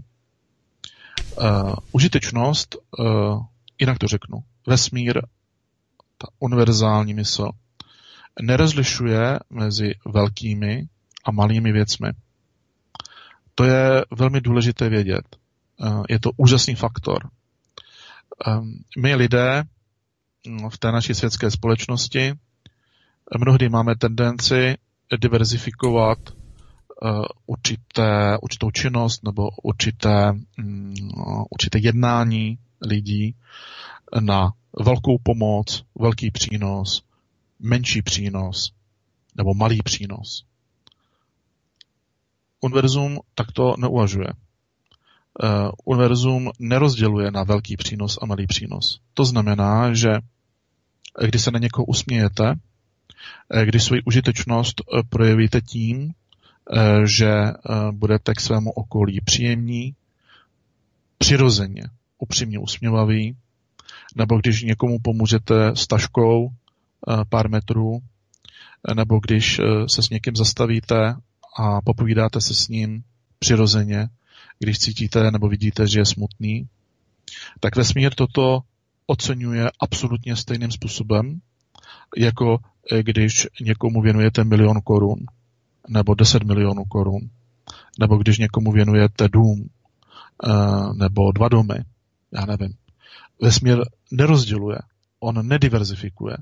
Užitečnost, jinak to řeknu, vesmír, ta univerzální mysl, nerozlišuje mezi velkými a malými věcmi. To je velmi důležité vědět. Je to úžasný faktor. My lidé v té naší světské společnosti mnohdy máme tendenci diverzifikovat určitou činnost nebo určité jednání lidí na velkou pomoc, velký přínos, menší přínos nebo malý přínos. Univerzum takto neuvažuje. Univerzum nerozděluje na velký přínos a malý přínos. To znamená, že když se na někoho usmějete, když svoji užitečnost projevíte tím, že budete k svému okolí příjemní, přirozeně, upřímně usměvaví, nebo když někomu pomůžete s taškou pár metrů, nebo když se s někým zastavíte a popovídáte se s ním přirozeně, když cítíte nebo vidíte, že je smutný, tak vesmír toto oceňuje absolutně stejným způsobem, jako když někomu věnujete 1 000 000 korun, nebo 10 milionů korun, nebo když někomu věnujete dům, nebo 2 domy, já nevím. Vesmír nerozděluje, on nediverzifikuje.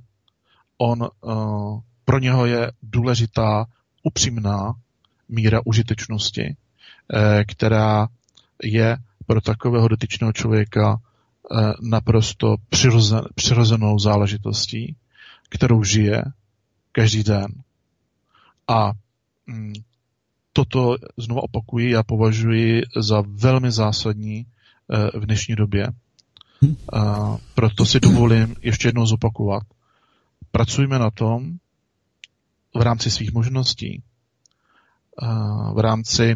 Pro něho je důležitá upřímná míra užitečnosti, která je pro takového dotyčného člověka naprosto přirozenou záležitostí, kterou žije každý den. A toto, znovu opakuji, já považuji za velmi zásadní v dnešní době. Proto si dovolím ještě jednou zopakovat. Pracujme na tom v rámci svých možností, v rámci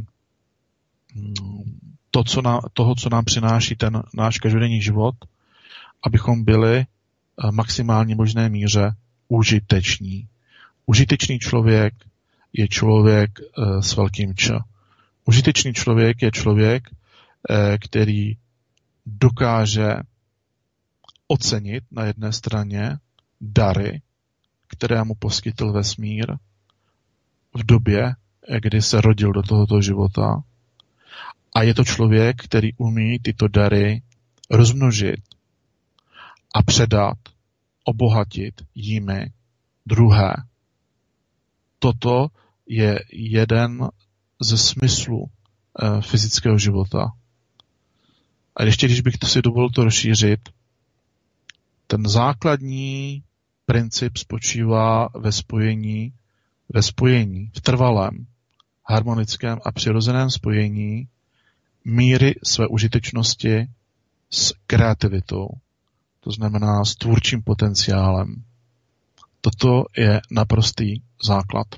toho, co nám přináší ten náš každodenní život, abychom byli v maximální možné míře užiteční. Užitečný člověk je člověk s velkým Č. Užitečný člověk je člověk, který dokáže ocenit na jedné straně dary, které mu poskytl vesmír v době, kdy se rodil do tohoto života. A je to člověk, který umí tyto dary rozmnožit a předat, obohatit jimi druhé. Toto je jeden ze smyslů fyzického života. A ještě když bych si dovolil to rozšířit, ten základní princip spočívá ve spojení, v trvalém, harmonickém a přirozeném spojení míry své užitečnosti s kreativitou. To znamená s tvůrčím potenciálem. Toto je naprostý základ.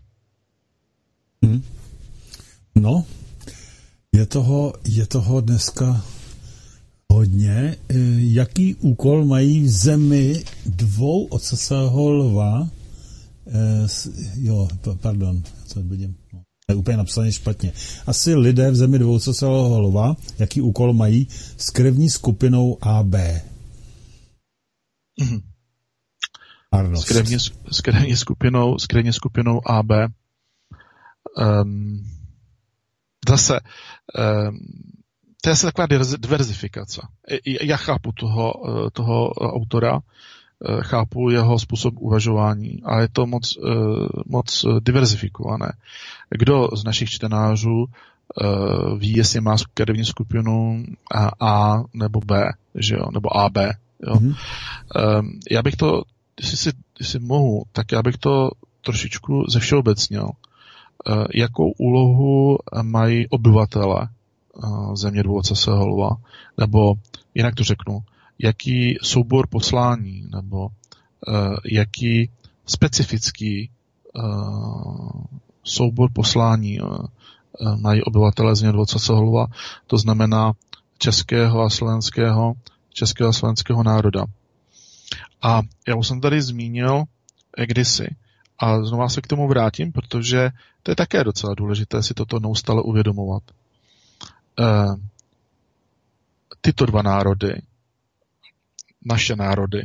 No, je toho dneska hodně. Jaký úkol mají v zemi dvou ocasého lva? Co vidím? Je úplně napsané špatně. Asi lidé v zemi dvou ocasého lva, jaký úkol mají s krevní skupinou AB? S krevní skupinou AB. Zase, to je asi taková diverzifikace. Já chápu toho autora, chápu jeho způsob uvažování, ale je to moc diverzifikované. Kdo z našich čtenářů ví, jestli má krevní skupinu A nebo B, že jo? Nebo AB. Jo? Já bych to, jestli mohu, tak já bych to trošičku zevšeobecnil. Jakou úlohu mají obyvatele země dvouocasého lva, nebo jinak to řeknu, jaký soubor poslání, nebo jaký specifický soubor poslání mají obyvatele země dvouocasého lva, to znamená českého a slovenského národa. A já už jsem tady zmínil kdysi, a znova se k tomu vrátím, protože to je také docela důležité si toto neustále uvědomovat. Tyto dva národy, naše národy,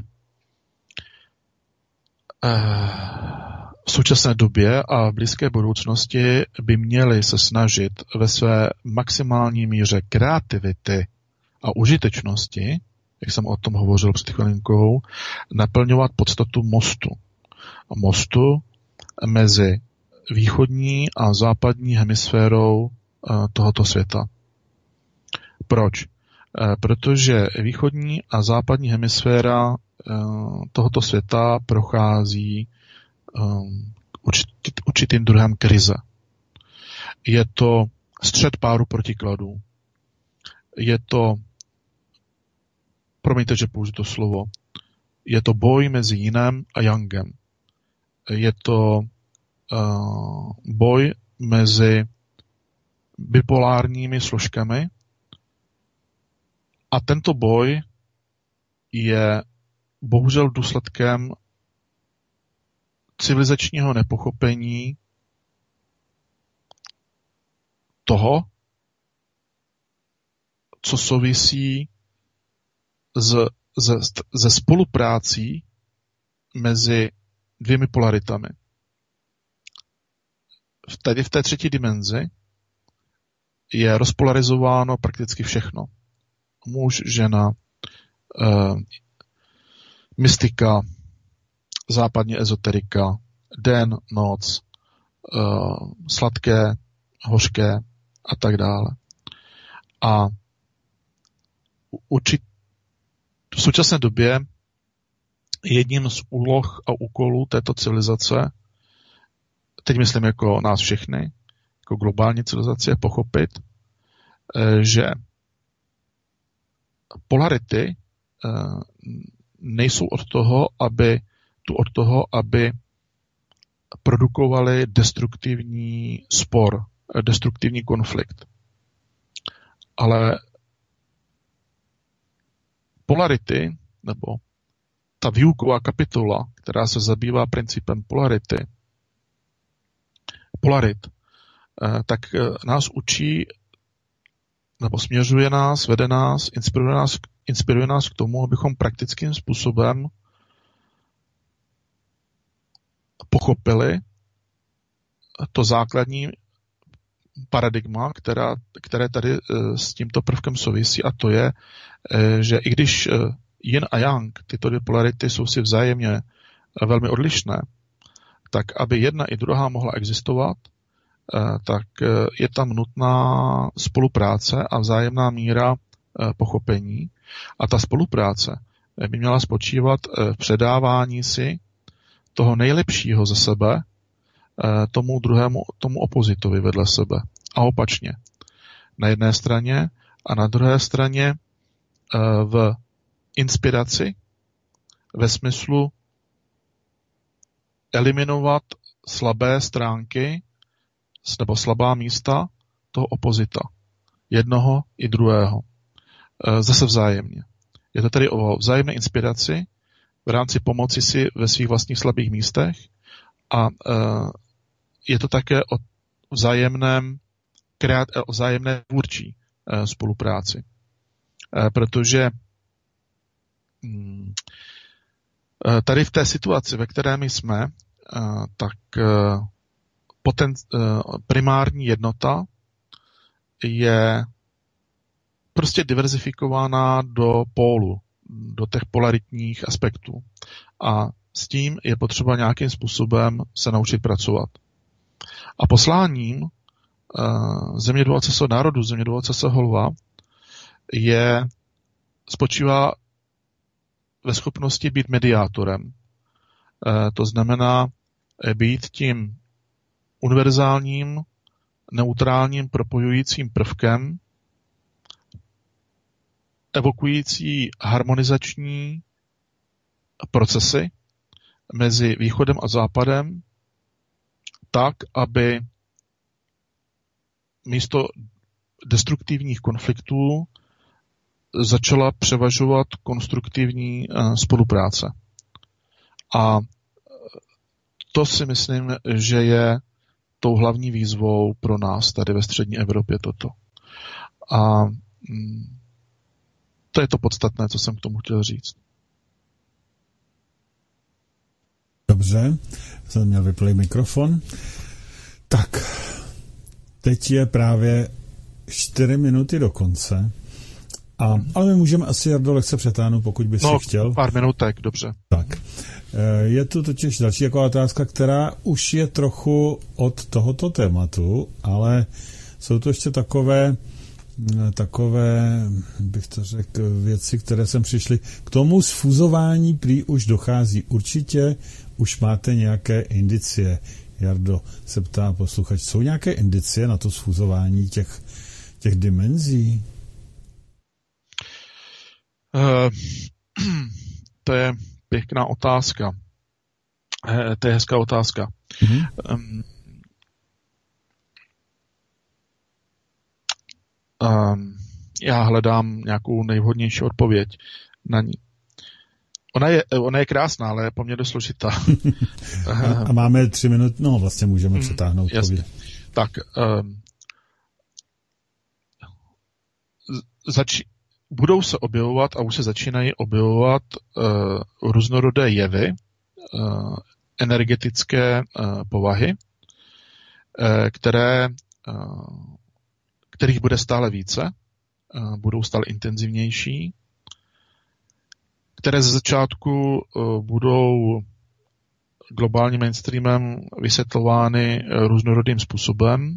v současné době a v blízké budoucnosti by měly se snažit ve své maximální míře kreativity a užitečnosti, jak jsem o tom hovořil před chvilinkou, naplňovat podstatu mostu. Mostu mezi východní a západní hemisférou tohoto světa. Proč? Protože východní a západní hemisféra tohoto světa prochází určitým druhem krize. Je to střet páru protikladů. Je to, promiňte, že použiju to slovo, je to boj mezi Jinem a Yangem. Je to boj mezi bipolárními složkami a tento boj je bohužel důsledkem civilizačního nepochopení toho, co souvisí ze spoluprácí mezi dvěmi polaritami. Tady v té třetí dimenzi je rozpolarizováno prakticky všechno. Muž, žena, mystika, západní ezoterika, den, noc, sladké, hořké a tak dále. A v současné době jedním z úloh a úkolů této civilizace teď myslím jako nás všechny, jako globální civilizaci, je pochopit, že polarity nejsou od toho, aby produkovali destruktivní spor, destruktivní konflikt. Ale polarity, nebo ta výuková kapitola, která se zabývá principem polarit, tak nás učí, nebo směřuje nás, vede nás, inspiruje nás k tomu, abychom praktickým způsobem pochopili to základní paradigma, které tady s tímto prvkem souvisí, a to je, že i když yin a yang, tyto dvě polarity jsou si vzájemně velmi odlišné, tak aby jedna i druhá mohla existovat, tak je tam nutná spolupráce a vzájemná míra pochopení. A ta spolupráce by měla spočívat v předávání si toho nejlepšího ze sebe tomu druhému, tomu opozitovi vedle sebe. A opačně. Na jedné straně a na druhé straně v inspiraci ve smyslu eliminovat slabé stránky nebo slabá místa toho opozita. Jednoho i druhého. Zase vzájemně. Je to tedy o vzájemné inspiraci v rámci pomoci si ve svých vlastních slabých místech a je to také o vzájemné tvůrčí spolupráci. Protože tady v té situaci, ve které my jsme, tak primární jednota je prostě diverzifikována do pólu, do těch polaritních aspektů. A s tím je potřeba nějakým způsobem se naučit pracovat. A posláním zemědělce se národu, zemědělce se holva, spočívá ve schopnosti být mediátorem. To znamená být tím univerzálním, neutrálním, propojujícím prvkem, evokující harmonizační procesy mezi východem a západem, tak, aby místo destruktivních konfliktů začala převažovat konstruktivní spolupráce. A to si myslím, že je tou hlavní výzvou pro nás tady ve střední Evropě toto. A to je to podstatné, co jsem k tomu chtěl říct. Dobře, jsem měl vyplý mikrofon. Tak, teď je právě 4 minuty do konce. Ale my můžeme asi, Jardo, lehce přetáhnout, pokud bys si chtěl. Pár minutek, dobře. Tak. Je tu totiž další jako otázka, která už je trochu od tohoto tématu, ale jsou to ještě takové, bych to řekl, věci, které sem přišly. K tomu sfuzování prý už dochází. Určitě už máte nějaké indicie. Jardo se ptá posluchač, jsou nějaké indicie na to sfuzování těch dimenzí? To je pěkná otázka. To je hezká otázka. Já hledám nějakou nejvhodnější odpověď na ní. Ona je krásná, ale je poměrně složitá. A máme 3 minuty, vlastně můžeme přetáhnout. Tak, budou se objevovat a už se začínají objevovat různorodé jevy, energetické povahy, kterých bude stále více, budou stále intenzivnější, které ze začátku budou globálním mainstreamem vysvětlovány různorodým způsobem,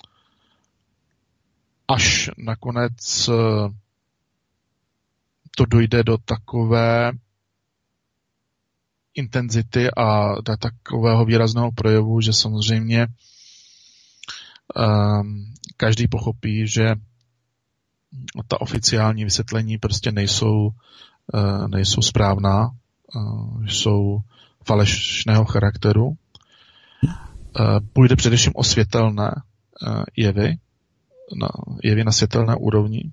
až nakonec to dojde do takové intenzity a takového výrazného projevu, že samozřejmě každý pochopí, že ta oficiální vysvětlení prostě nejsou správná, jsou falešného charakteru. Půjde především o světelné jevy na světelné úrovni.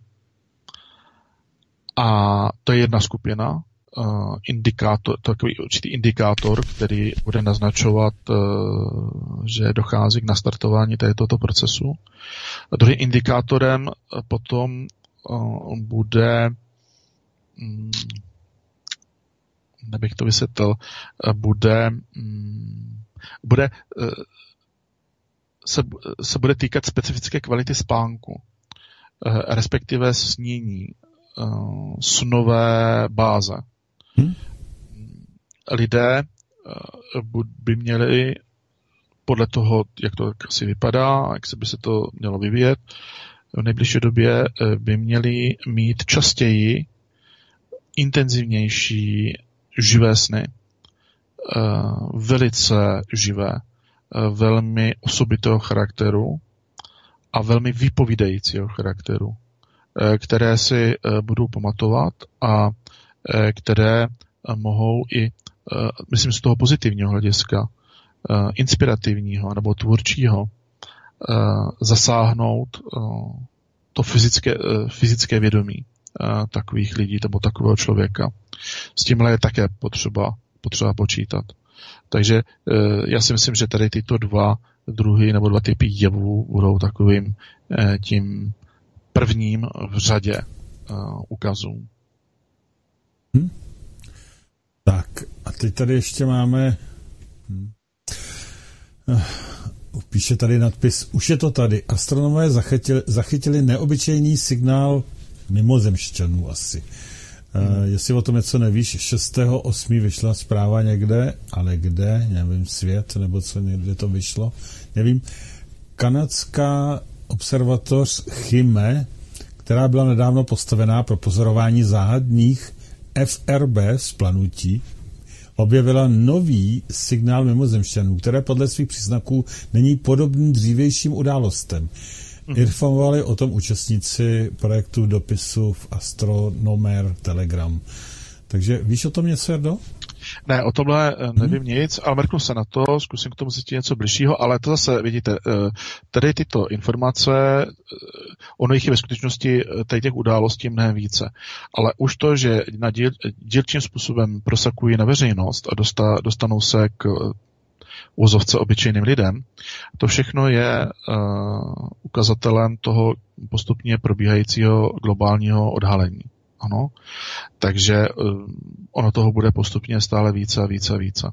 A to je jedna skupina, takový určitý indikátor, který bude naznačovat, že dochází k nastartování tohoto procesu. A druhým indikátorem potom bude, nebych to vysvětlil, se bude týkat specifické kvality spánku, respektive snění, snové báze. Lidé by měli podle toho, jak to asi vypadá, jak se by se to mělo vyvíjet, v nejbližší době by měli mít častěji intenzivnější živé sny, velice živé, velmi osobitého charakteru a velmi vypovídajícího charakteru, které si budou pamatovat a které mohou i, myslím z toho pozitivního hlediska, inspirativního nebo tvůrčího, zasáhnout to fyzické vědomí takových lidí nebo takového člověka. S tímhle je také potřeba počítat. Takže já si myslím, že tady tyto dva druhy nebo dva typy jevů budou takovým tím prvním v řadě ukazů. Tak a teď tady ještě máme píše tady nadpis, už je to tady. Astronomové zachytili neobyčejný signál mimozemšťanů asi. Jestli o tom něco nevíš, 6.8. vyšla zpráva někde, ale kde, nevím, Svět, nebo co někde to vyšlo, nevím. Kanadská observatoř CHIME, která byla nedávno postavená pro pozorování záhadných FRB vzplanutí, objevila nový signál mimozemšťanů, které podle svých příznaků není podobný dřívějším událostem. Informovali o tom účastníci projektu dopisu v Astronomer Telegram. Takže víš o tom něco, Jardo? Ne, o tomhle nevím nic, ale mrknu se na to, zkusím k tomu zjistit něco bližšího, ale to zase, vidíte, tady tyto informace, ono jich je ve skutečnosti těch událostí mnohem více. Ale už to, že na dílčím způsobem prosakují na veřejnost a dostanou se k uvozovce obyčejným lidem, to všechno je ukazatelem toho postupně probíhajícího globálního odhalení. Ano, takže ono toho bude postupně stále více a více a více.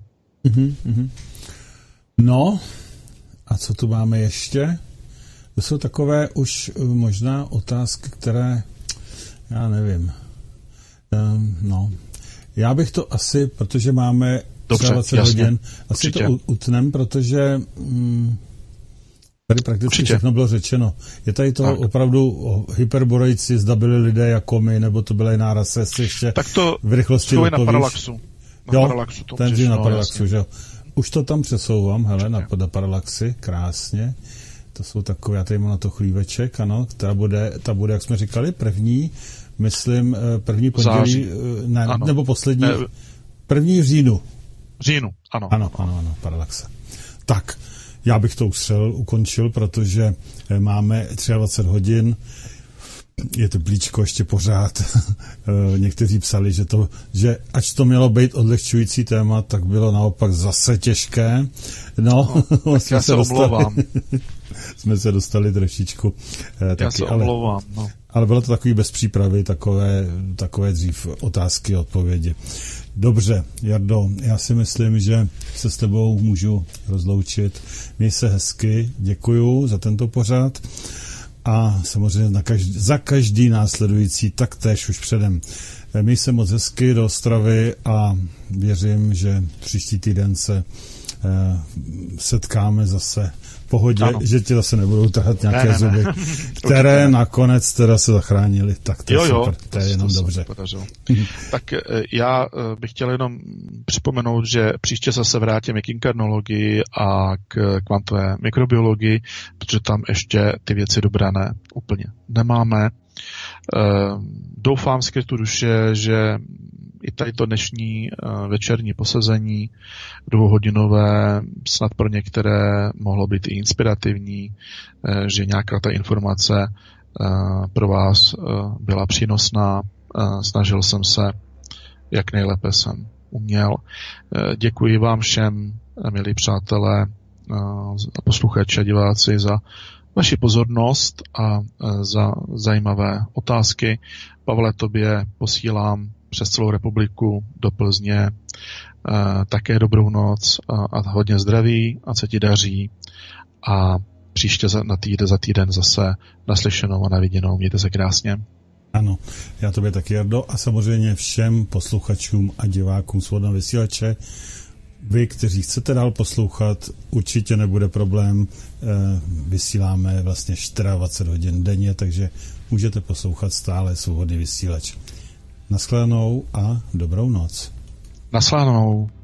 No, a co tu máme ještě? To jsou takové už možná otázky, které, já nevím. Já bych to asi, protože máme 20 hodin, asi určitě. To utnem, protože tady prakticky všechno bylo řečeno. Je tady to tak. Opravdu o hyperborejci, zda byli lidé jako my, nebo to byla jiná rasa, jestli ještě tak to v rychlosti odpovíš. Na paralaxu. Na paralaxu, že jo. Už to tam přesouvám, hele, na paralaxi, krásně. To jsou takové, já tady mám na to chlíveček, ano, ta bude, jak jsme říkali, první pondělí, nebo poslední, první v říjnu. Ano, paralaxe. Tak, já bych to ukončil, protože máme 23 hodin, je teplíčko ještě pořád. Někteří psali, že ač to mělo být odlehčující téma, tak bylo naopak zase těžké. Já se omlouvám. Jsme se dostali trošičku. Já se omlouvám. Ale bylo to takový bez přípravy, takové dřív otázky a odpovědi. Dobře, Jardo, já si myslím, že se s tebou můžu rozloučit. Měj se hezky, děkuju za tento pořad a samozřejmě za každý následující taktéž už předem. Měj se moc hezky do Ostravy a věřím, že příští týden se setkáme zase v pohodě, ano. že ti zase nebudou trhat nějaké zuby, které nakonec teda se zachránili. Tak to je super, to je jenom dobře. Tak já bych chtěl jenom připomenout, že příště se vrátíme k inkarnologii a k kvantové mikrobiologii, protože tam ještě ty věci dobrané úplně nemáme. Doufám skrytu duše, že i tady to dnešní večerní posezení 2hodinové snad pro některé mohlo být i inspirativní, že nějaká ta informace pro vás byla přínosná. Snažil jsem se, jak nejlépe jsem uměl. Děkuji vám všem, milí přátelé, posluchači a diváci, za vaši pozornost a za zajímavé otázky. Pavle, tobě posílám přes celou republiku do Plzně také dobrou noc a hodně zdraví, ať se ti daří a příště za týden zase naslyšenou a naviděnou. Mějte se krásně. Ano, já tobě taky, Jardo, a samozřejmě všem posluchačům a divákům Svobodného vysílače. Vy, kteří chcete dál poslouchat, určitě nebude problém. Vysíláme vlastně 24 hodin denně, takže můžete poslouchat stále Svobodný vysílač. Naschledanou a dobrou noc. Naschledanou.